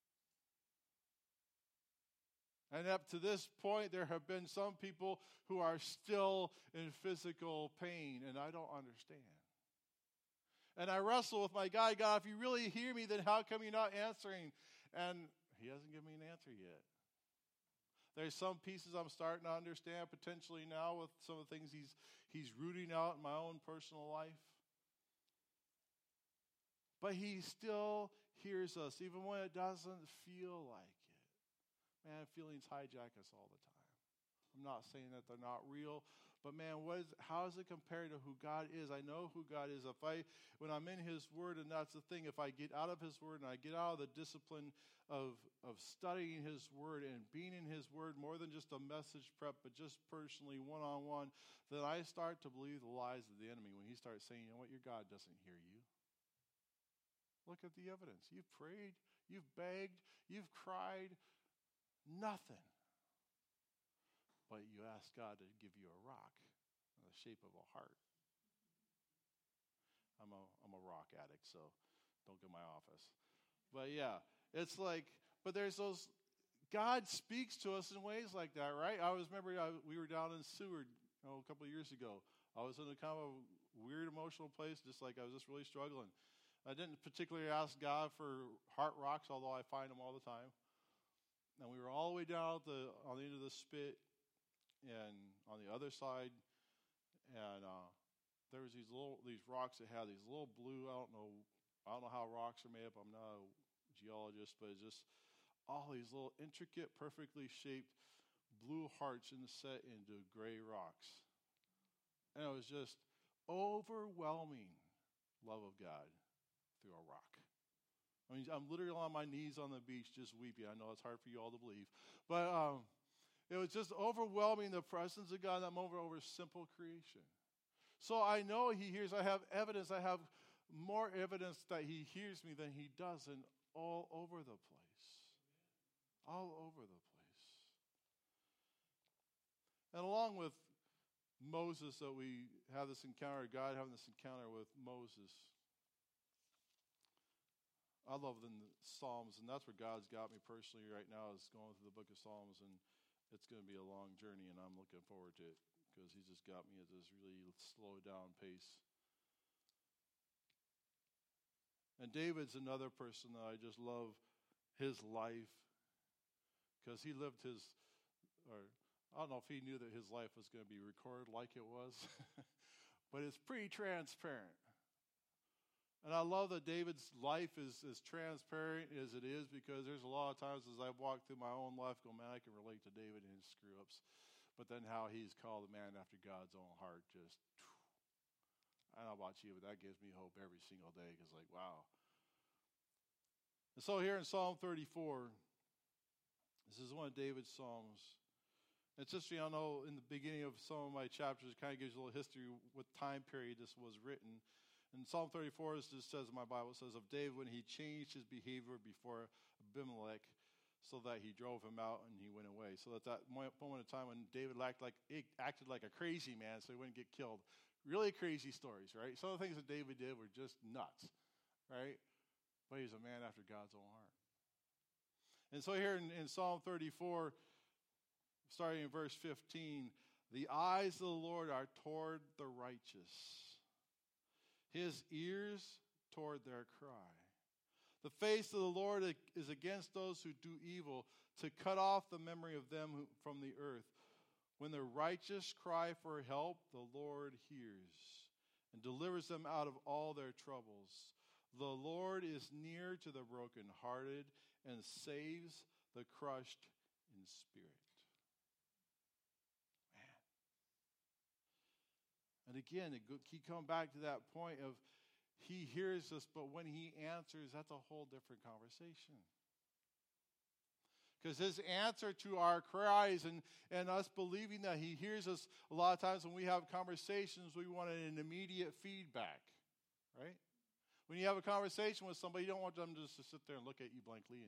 Speaker 10: And up to this point, there have been some people who are still in physical pain, and I don't understand. And I wrestle with my God, God, if you really hear me, then how come you're not answering? And he hasn't given me an answer yet. There's some pieces I'm starting to understand potentially now with some of the things he's he's rooting out in my own personal life. But he still hears us, even when it doesn't feel like it. Man, feelings hijack us all the time. I'm not saying that they're not real, But man, what is, how is it compared to who God is? I know who God is. If I, when I'm in His Word, and that's the thing, if I get out of His Word and I get out of the discipline of of studying His Word and being in His Word more than just a message prep, but just personally one on one, then I start to believe the lies of the enemy when he starts saying, you know what, your God doesn't hear you. Look at the evidence. You've prayed, you've begged, you've cried, nothing. But you ask God to give you a rock in the shape of a heart. I'm a I'm a rock addict, so don't go to my office. But yeah, it's like, but there's those, God speaks to us in ways like that, right? I was remember I, we were down in Seward, you know, a couple of years ago. I was in a kind of a weird emotional place, just like I was just really struggling. I didn't particularly ask God for heart rocks, although I find them all the time. And we were all the way down at the on the end of the spit, and on the other side, and uh, there was these little these rocks that had these little blue. I don't know. I don't know how rocks are made up. I'm not a geologist, but it's just all these little intricate, perfectly shaped blue hearts in set into gray rocks, and it was just overwhelming love of God through a rock. I mean, I'm literally on my knees on the beach just weeping. I know it's hard for you all to believe, but. Um, It was just overwhelming, the presence of God in that moment over simple creation. So I know He hears. I have evidence. I have more evidence that He hears me than He doesn't all over the place. All over the place. And along with Moses, that we have this encounter, God having this encounter with Moses. I love the Psalms, and that's where God's got me personally right now, is going through the book of Psalms, and it's going to be a long journey, and I'm looking forward to it because He's just got me at this really slow down pace. And David's another person that I just love his life because he lived his, or I don't know if he knew that his life was going to be recorded like it was, but it's pretty transparent. And I love that David's life is as transparent as it is, because there's a lot of times as I've walked through my own life going, man, I can relate to David and his screw-ups. But then how he's called a man after God's own heart, just, I don't know about you, but that gives me hope every single day, because like, wow. And so here in Psalm thirty-four, this is one of David's Psalms. It's just, you know, in the beginning of some of my chapters, it kind of gives you a little history what time period this was written. In Psalm thirty-four, it just says in my Bible, it says, of David when he changed his behavior before Abimelech, so that he drove him out and he went away. So at that moment in time when David acted like, acted like a crazy man so he wouldn't get killed. Really crazy stories, right? Some of the things that David did were just nuts, right? But he's a man after God's own heart. And so here in, in Psalm thirty-four, starting in verse fifteen, the eyes of the Lord are toward the righteous, His ears toward their cry. The face of the Lord is against those who do evil, to cut off the memory of them who, from the earth. When the righteous cry for help, the Lord hears and delivers them out of all their troubles. The Lord is near to the brokenhearted and saves the crushed in spirit. And again, it go, keep coming back to that point of He hears us, but when He answers, that's a whole different conversation. Because His answer to our cries and, and us believing that He hears us, a lot of times when we have conversations, we want an immediate feedback, right? When you have a conversation with somebody, you don't want them just to sit there and look at you blankly, and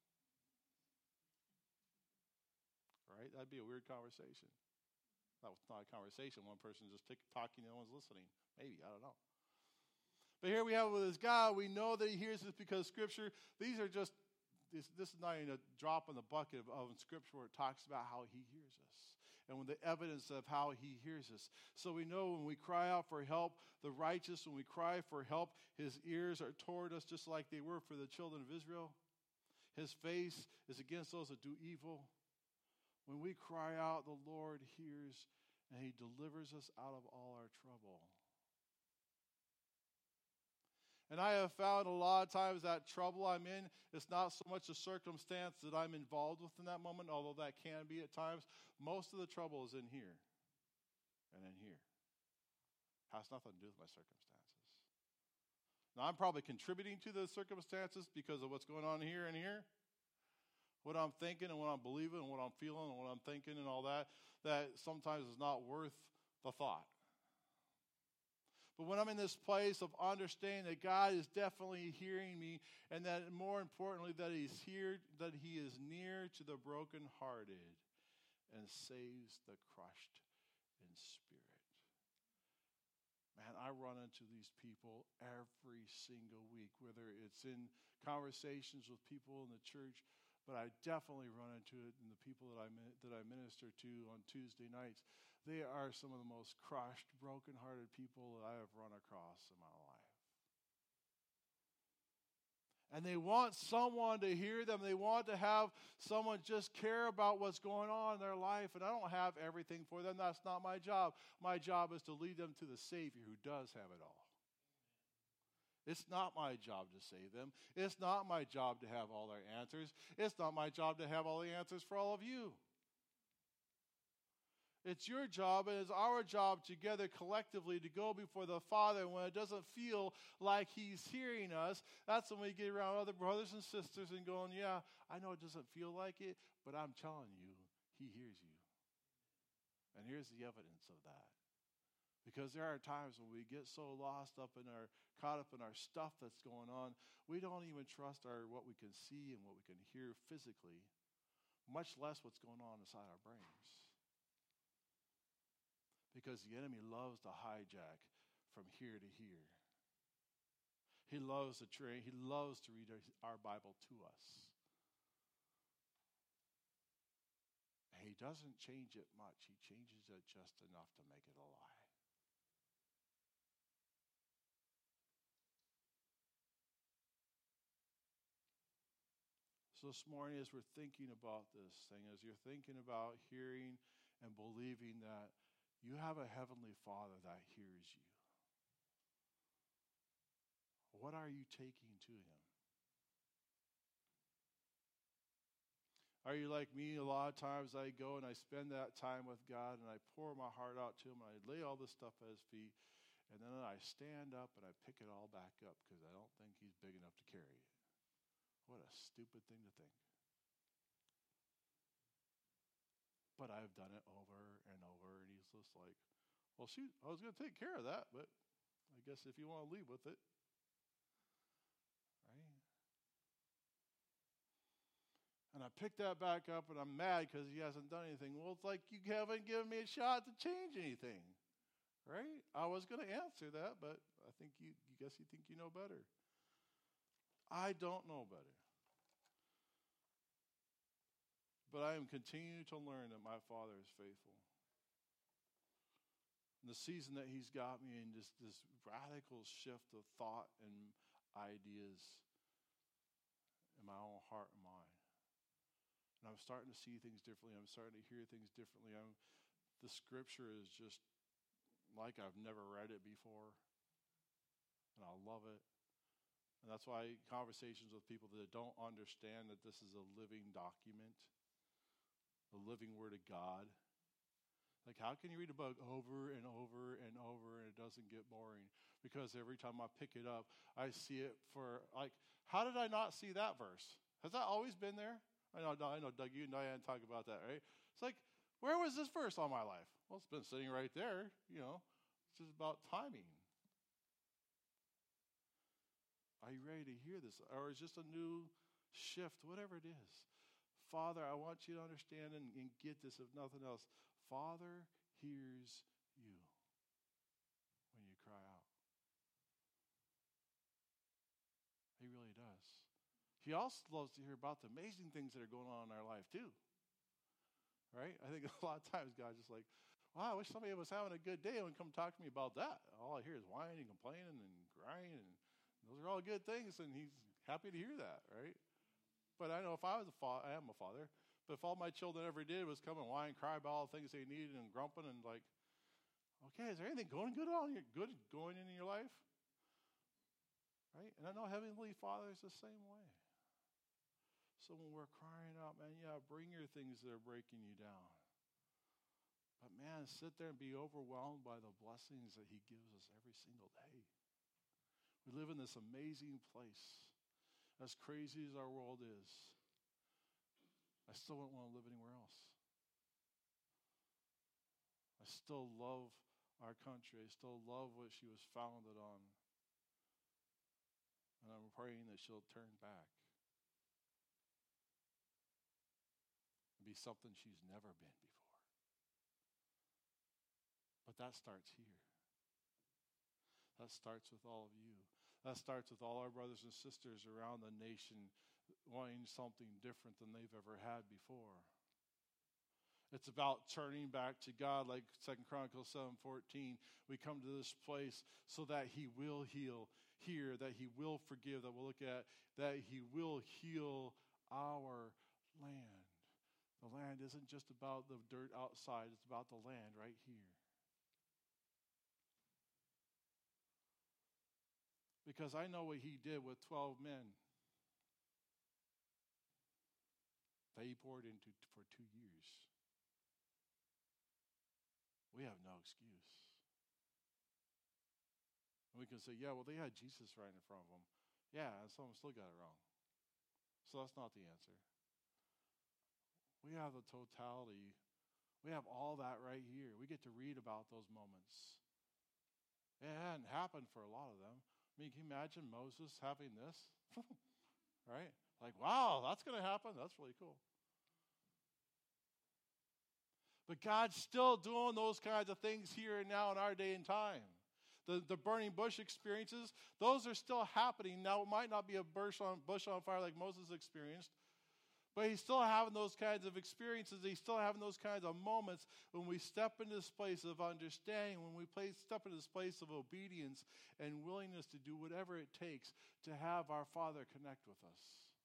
Speaker 10: right? That'd be a weird conversation. That was not a conversation. One person just tick, talking, no one's listening. Maybe, I don't know. But here we have with this God, we know that He hears us because Scripture, these are just, this, this is not even a drop in the bucket of, of Scripture where it talks about how He hears us. And with the evidence of how He hears us. So we know when we cry out for help, the righteous, when we cry for help, His ears are toward us just like they were for the children of Israel. His face is against those that do evil. When we cry out, the Lord hears, and He delivers us out of all our trouble. And I have found a lot of times that trouble I'm in, it's not so much the circumstance that I'm involved with in that moment, although that can be at times. Most of the trouble is in here. and in here. Has nothing to do with my circumstances. Now, I'm probably contributing to the circumstances because of what's going on here and here. What I'm thinking and what I'm believing and what I'm feeling and what I'm thinking and all that, that sometimes is not worth the thought. But when I'm in this place of understanding that God is definitely hearing me, and that more importantly, that He's here, that He is near to the brokenhearted and saves the crushed in spirit. Man, I run into these people every single week, whether it's in conversations with people in the church, but I definitely run into it in the people that I that I minister to on Tuesday nights. They are some of the most crushed, brokenhearted people that I have run across in my life. And they want someone to hear them. They want to have someone just care about what's going on in their life. And I don't have everything for them. That's not my job. My job is to lead them to the Savior who does have it all. It's not my job to save them. It's not my job to have all their answers. It's not my job to have all the answers for all of you. It's your job, and it's our job together collectively to go before the Father. When it doesn't feel like He's hearing us, that's when we get around other brothers and sisters and going, yeah, I know it doesn't feel like it, but I'm telling you, He hears you. And here's the evidence of that. Because there are times when we get so lost up in our, caught up in our stuff that's going on, we don't even trust our what we can see and what we can hear physically, much less what's going on inside our brains. Because the enemy loves to hijack from here to here. He loves to train. He loves to read our Bible to us. And he doesn't change it much. He changes it just enough to make it a lie. So this morning, as we're thinking about this thing, as you're thinking about hearing and believing that you have a heavenly Father that hears you, what are you taking to Him? Are you like me? A lot of times I go and I spend that time with God and I pour my heart out to Him and I lay all this stuff at His feet, and then I stand up and I pick it all back up because I don't think He's big enough to carry it. What a stupid thing to think. But I've done it over and over, and He's just like, well, shoot, I was going to take care of that, but I guess if you want to leave with it, right? And I pick that back up, and I'm mad because He hasn't done anything. Well, it's like you haven't given me a shot to change anything, right? I was going to answer that, but I think you, you guess you think you know better. I don't know better. But I am continuing to learn that my Father is faithful. And the season that He's got me in, this, this radical shift of thought and ideas in my own heart and mind. And I'm starting to see things differently. I'm starting to hear things differently. I'm, the Scripture is just like I've never read it before. And I love it. And that's why conversations with people that don't understand that this is a living document, the living Word of God. Like, how can you read a book over and over and over and it doesn't get boring? Because every time I pick it up, I see it for, like, how did I not see that verse? Has that always been there? I know, I know, Doug, you and Diane talk about that, right? It's like, where was this verse all my life? Well, it's been sitting right there, you know. It's just about timing. Are you ready to hear this? Or is it just a new shift, whatever it is? Father, I want you to understand and, and get this, if nothing else. Father hears you when you cry out. He really does. He also loves to hear about the amazing things that are going on in our life too. Right? I think a lot of times God's just like, wow, I wish somebody was having a good day and would come talk to me about that. All I hear is whining and complaining and crying, and those are all good things, and He's happy to hear that, right? But I know if I was a father, I am a father, but if all my children ever did was come and whine and cry about all the things they needed and grumping and like, okay, is there anything going good on your good going in your life? Right? And I know Heavenly Father is the same way. So when we're crying out, man, yeah, bring your things that are breaking you down. But man, sit there and be overwhelmed by the blessings that he gives us every single day. We live in this amazing place. As crazy as our world is, I still don't want to live anywhere else. I still love our country. I still love what she was founded on. And I'm praying that she'll turn back and be something she's never been before. But that starts here. That starts with all of you. That starts with all our brothers and sisters around the nation wanting something different than they've ever had before. It's about turning back to God, like Second Chronicles seven fourteen. We come to this place so that he will heal here, that he will forgive, that we'll look at, that he will heal our land. The land isn't just about the dirt outside, it's about the land right here. Because I know what he did with twelve men that he poured into for two years. We have no excuse. And we can say, yeah, well, they had Jesus right in front of them. Yeah, and some of them still got it wrong. So that's not the answer. We have the totality. We have all that right here. We get to read about those moments. It hadn't happened for a lot of them. I mean, can you imagine Moses having this? Right? Like, wow, that's going to happen. That's really cool. But God's still doing those kinds of things here and now in our day and time. The, the burning bush experiences, those are still happening. Now, it might not be a bush on, bush on fire like Moses experienced, but he's still having those kinds of experiences. He's still having those kinds of moments when we step into this place of understanding, when we play, step into this place of obedience and willingness to do whatever it takes to have our Father connect with us.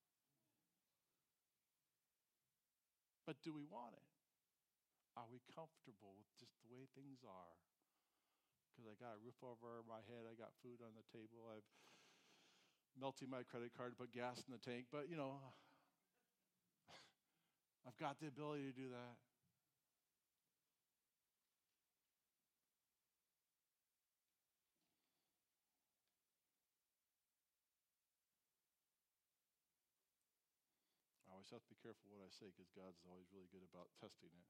Speaker 10: But do we want it? Are we comfortable with just the way things are? Because I got a roof over my head, I got food on the table, I've melting my credit card to put gas in the tank, but you know, I've got the ability to do that. I always have to be careful what I say because God's always really good about testing it.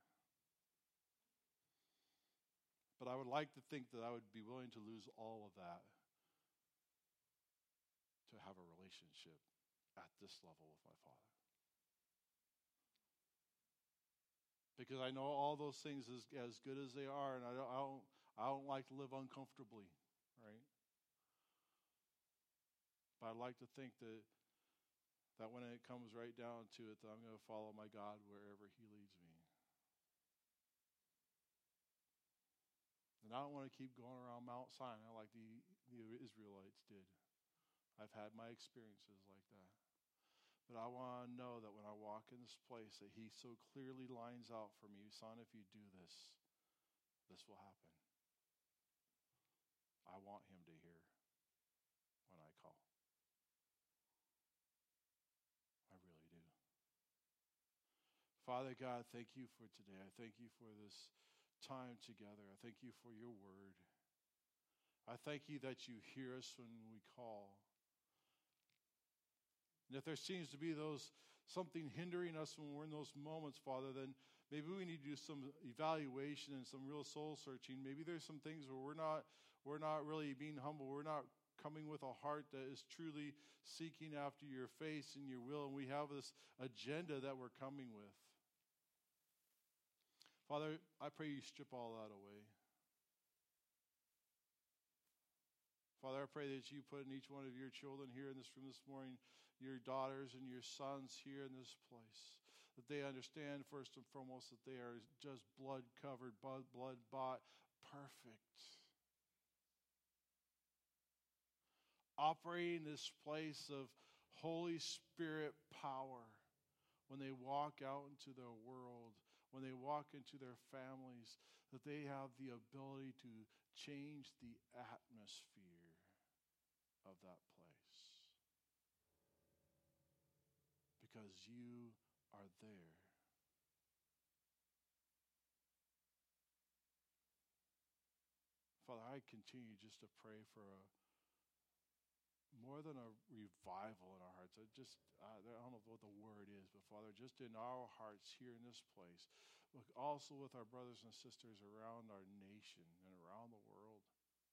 Speaker 10: But I would like to think that I would be willing to lose all of that to have a relationship at this level with my Father. Because I know all those things as, as good as they are, and I don't, I don't, I don't like to live uncomfortably, right? But I like to think that that when it comes right down to it, that I'm going to follow my God wherever he leads me. And I don't want to keep going around Mount Sinai like the, the Israelites did. I've had my experiences like that. But I want to know that when I walk in this place that he so clearly lines out for me, son, if you do this, this will happen. I want him to hear when I call. I really do. Father God, thank you for today. I thank you for this time together. I thank you for your word. I thank you that you hear us when we call. And if there seems to be those something hindering us when we're in those moments, Father, then maybe we need to do some evaluation and some real soul searching. Maybe there's some things where we're not we're not really being humble. We're not coming with a heart that is truly seeking after your face and your will, and we have this agenda that we're coming with. Father, I pray you strip all that away. Father, I pray that you put in each one of your children here in this room this morning, your daughters and your sons here in this place, that they understand first and foremost that they are just blood-covered, blood-bought, perfect. Operating this place of Holy Spirit power when they walk out into their world, when they walk into their families, that they have the ability to change the atmosphere of that place. Because you are there. I continue just to pray for a more than a revival in our hearts. I just, uh, I don't know what the word is, but Father, just in our hearts here in this place, but also with our brothers and sisters around our nation and around the world.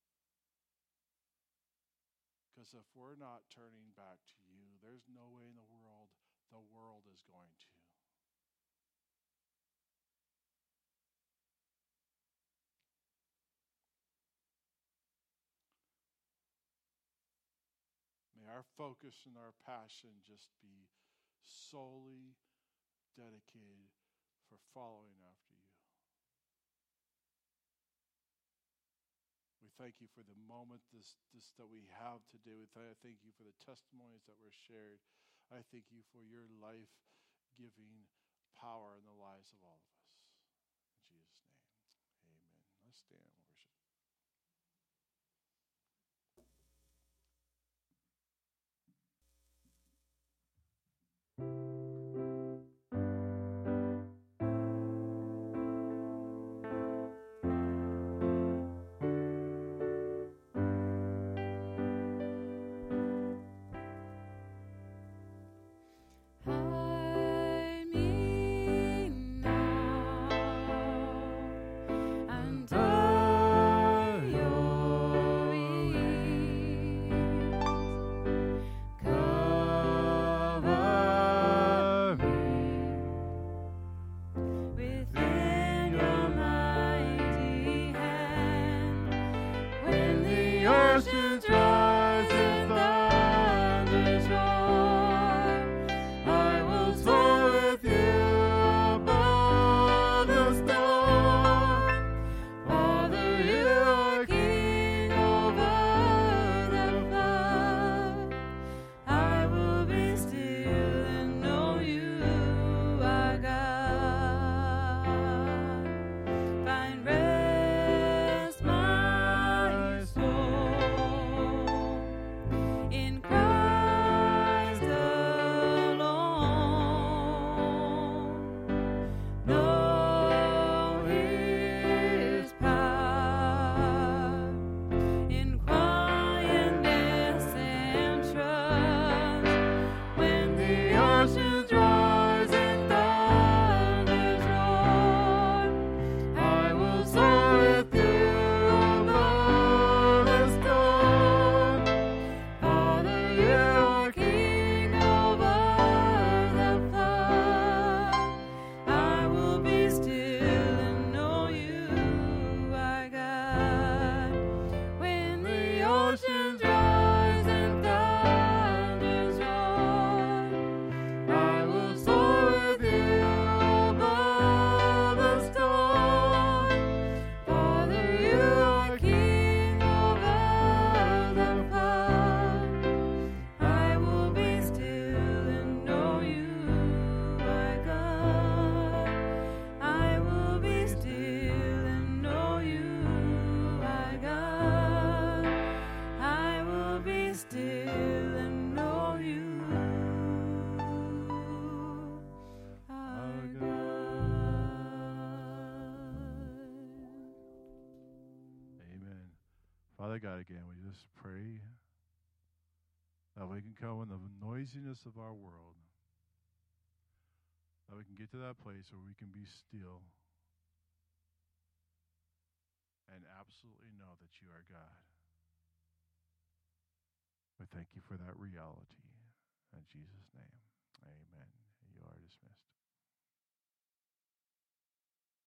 Speaker 10: Because if we're not turning back to you, there's no way in the world the world is going to. May our focus and our passion just be solely dedicated for following after you. We thank you for the moment this, this that we have today. We th- I thank you for the testimonies that were shared. I thank you for your life-giving power in the lives of all of us. In Jesus' name, amen. Let's stand and worship.
Speaker 1: Hide me now under your wings. Cover me within your mighty hand. When the oceans rise and thunders roar, I will soar with you above the storm. Father, you are king over the flood. I will be still and know you are God. Find rest, my soul, in Christ alone. Know His power in quietness and trust. When the oceans rise and thunders roar, I will soar with you above the storm. Father, you are king over the flood. I will be still and know you are God. When the oceans rise and thunders roar, I will soar with you above the storm. Father, you are king over the flood. I will be still and know you are God. I will be still and know you are God. I will be still and know you are God.
Speaker 4: Amen. Father God, again, we just pray that we can come in the noisiness of our world, that we can get to that place where we can be still and absolutely know that you are God. We thank you for that reality. In Jesus' name.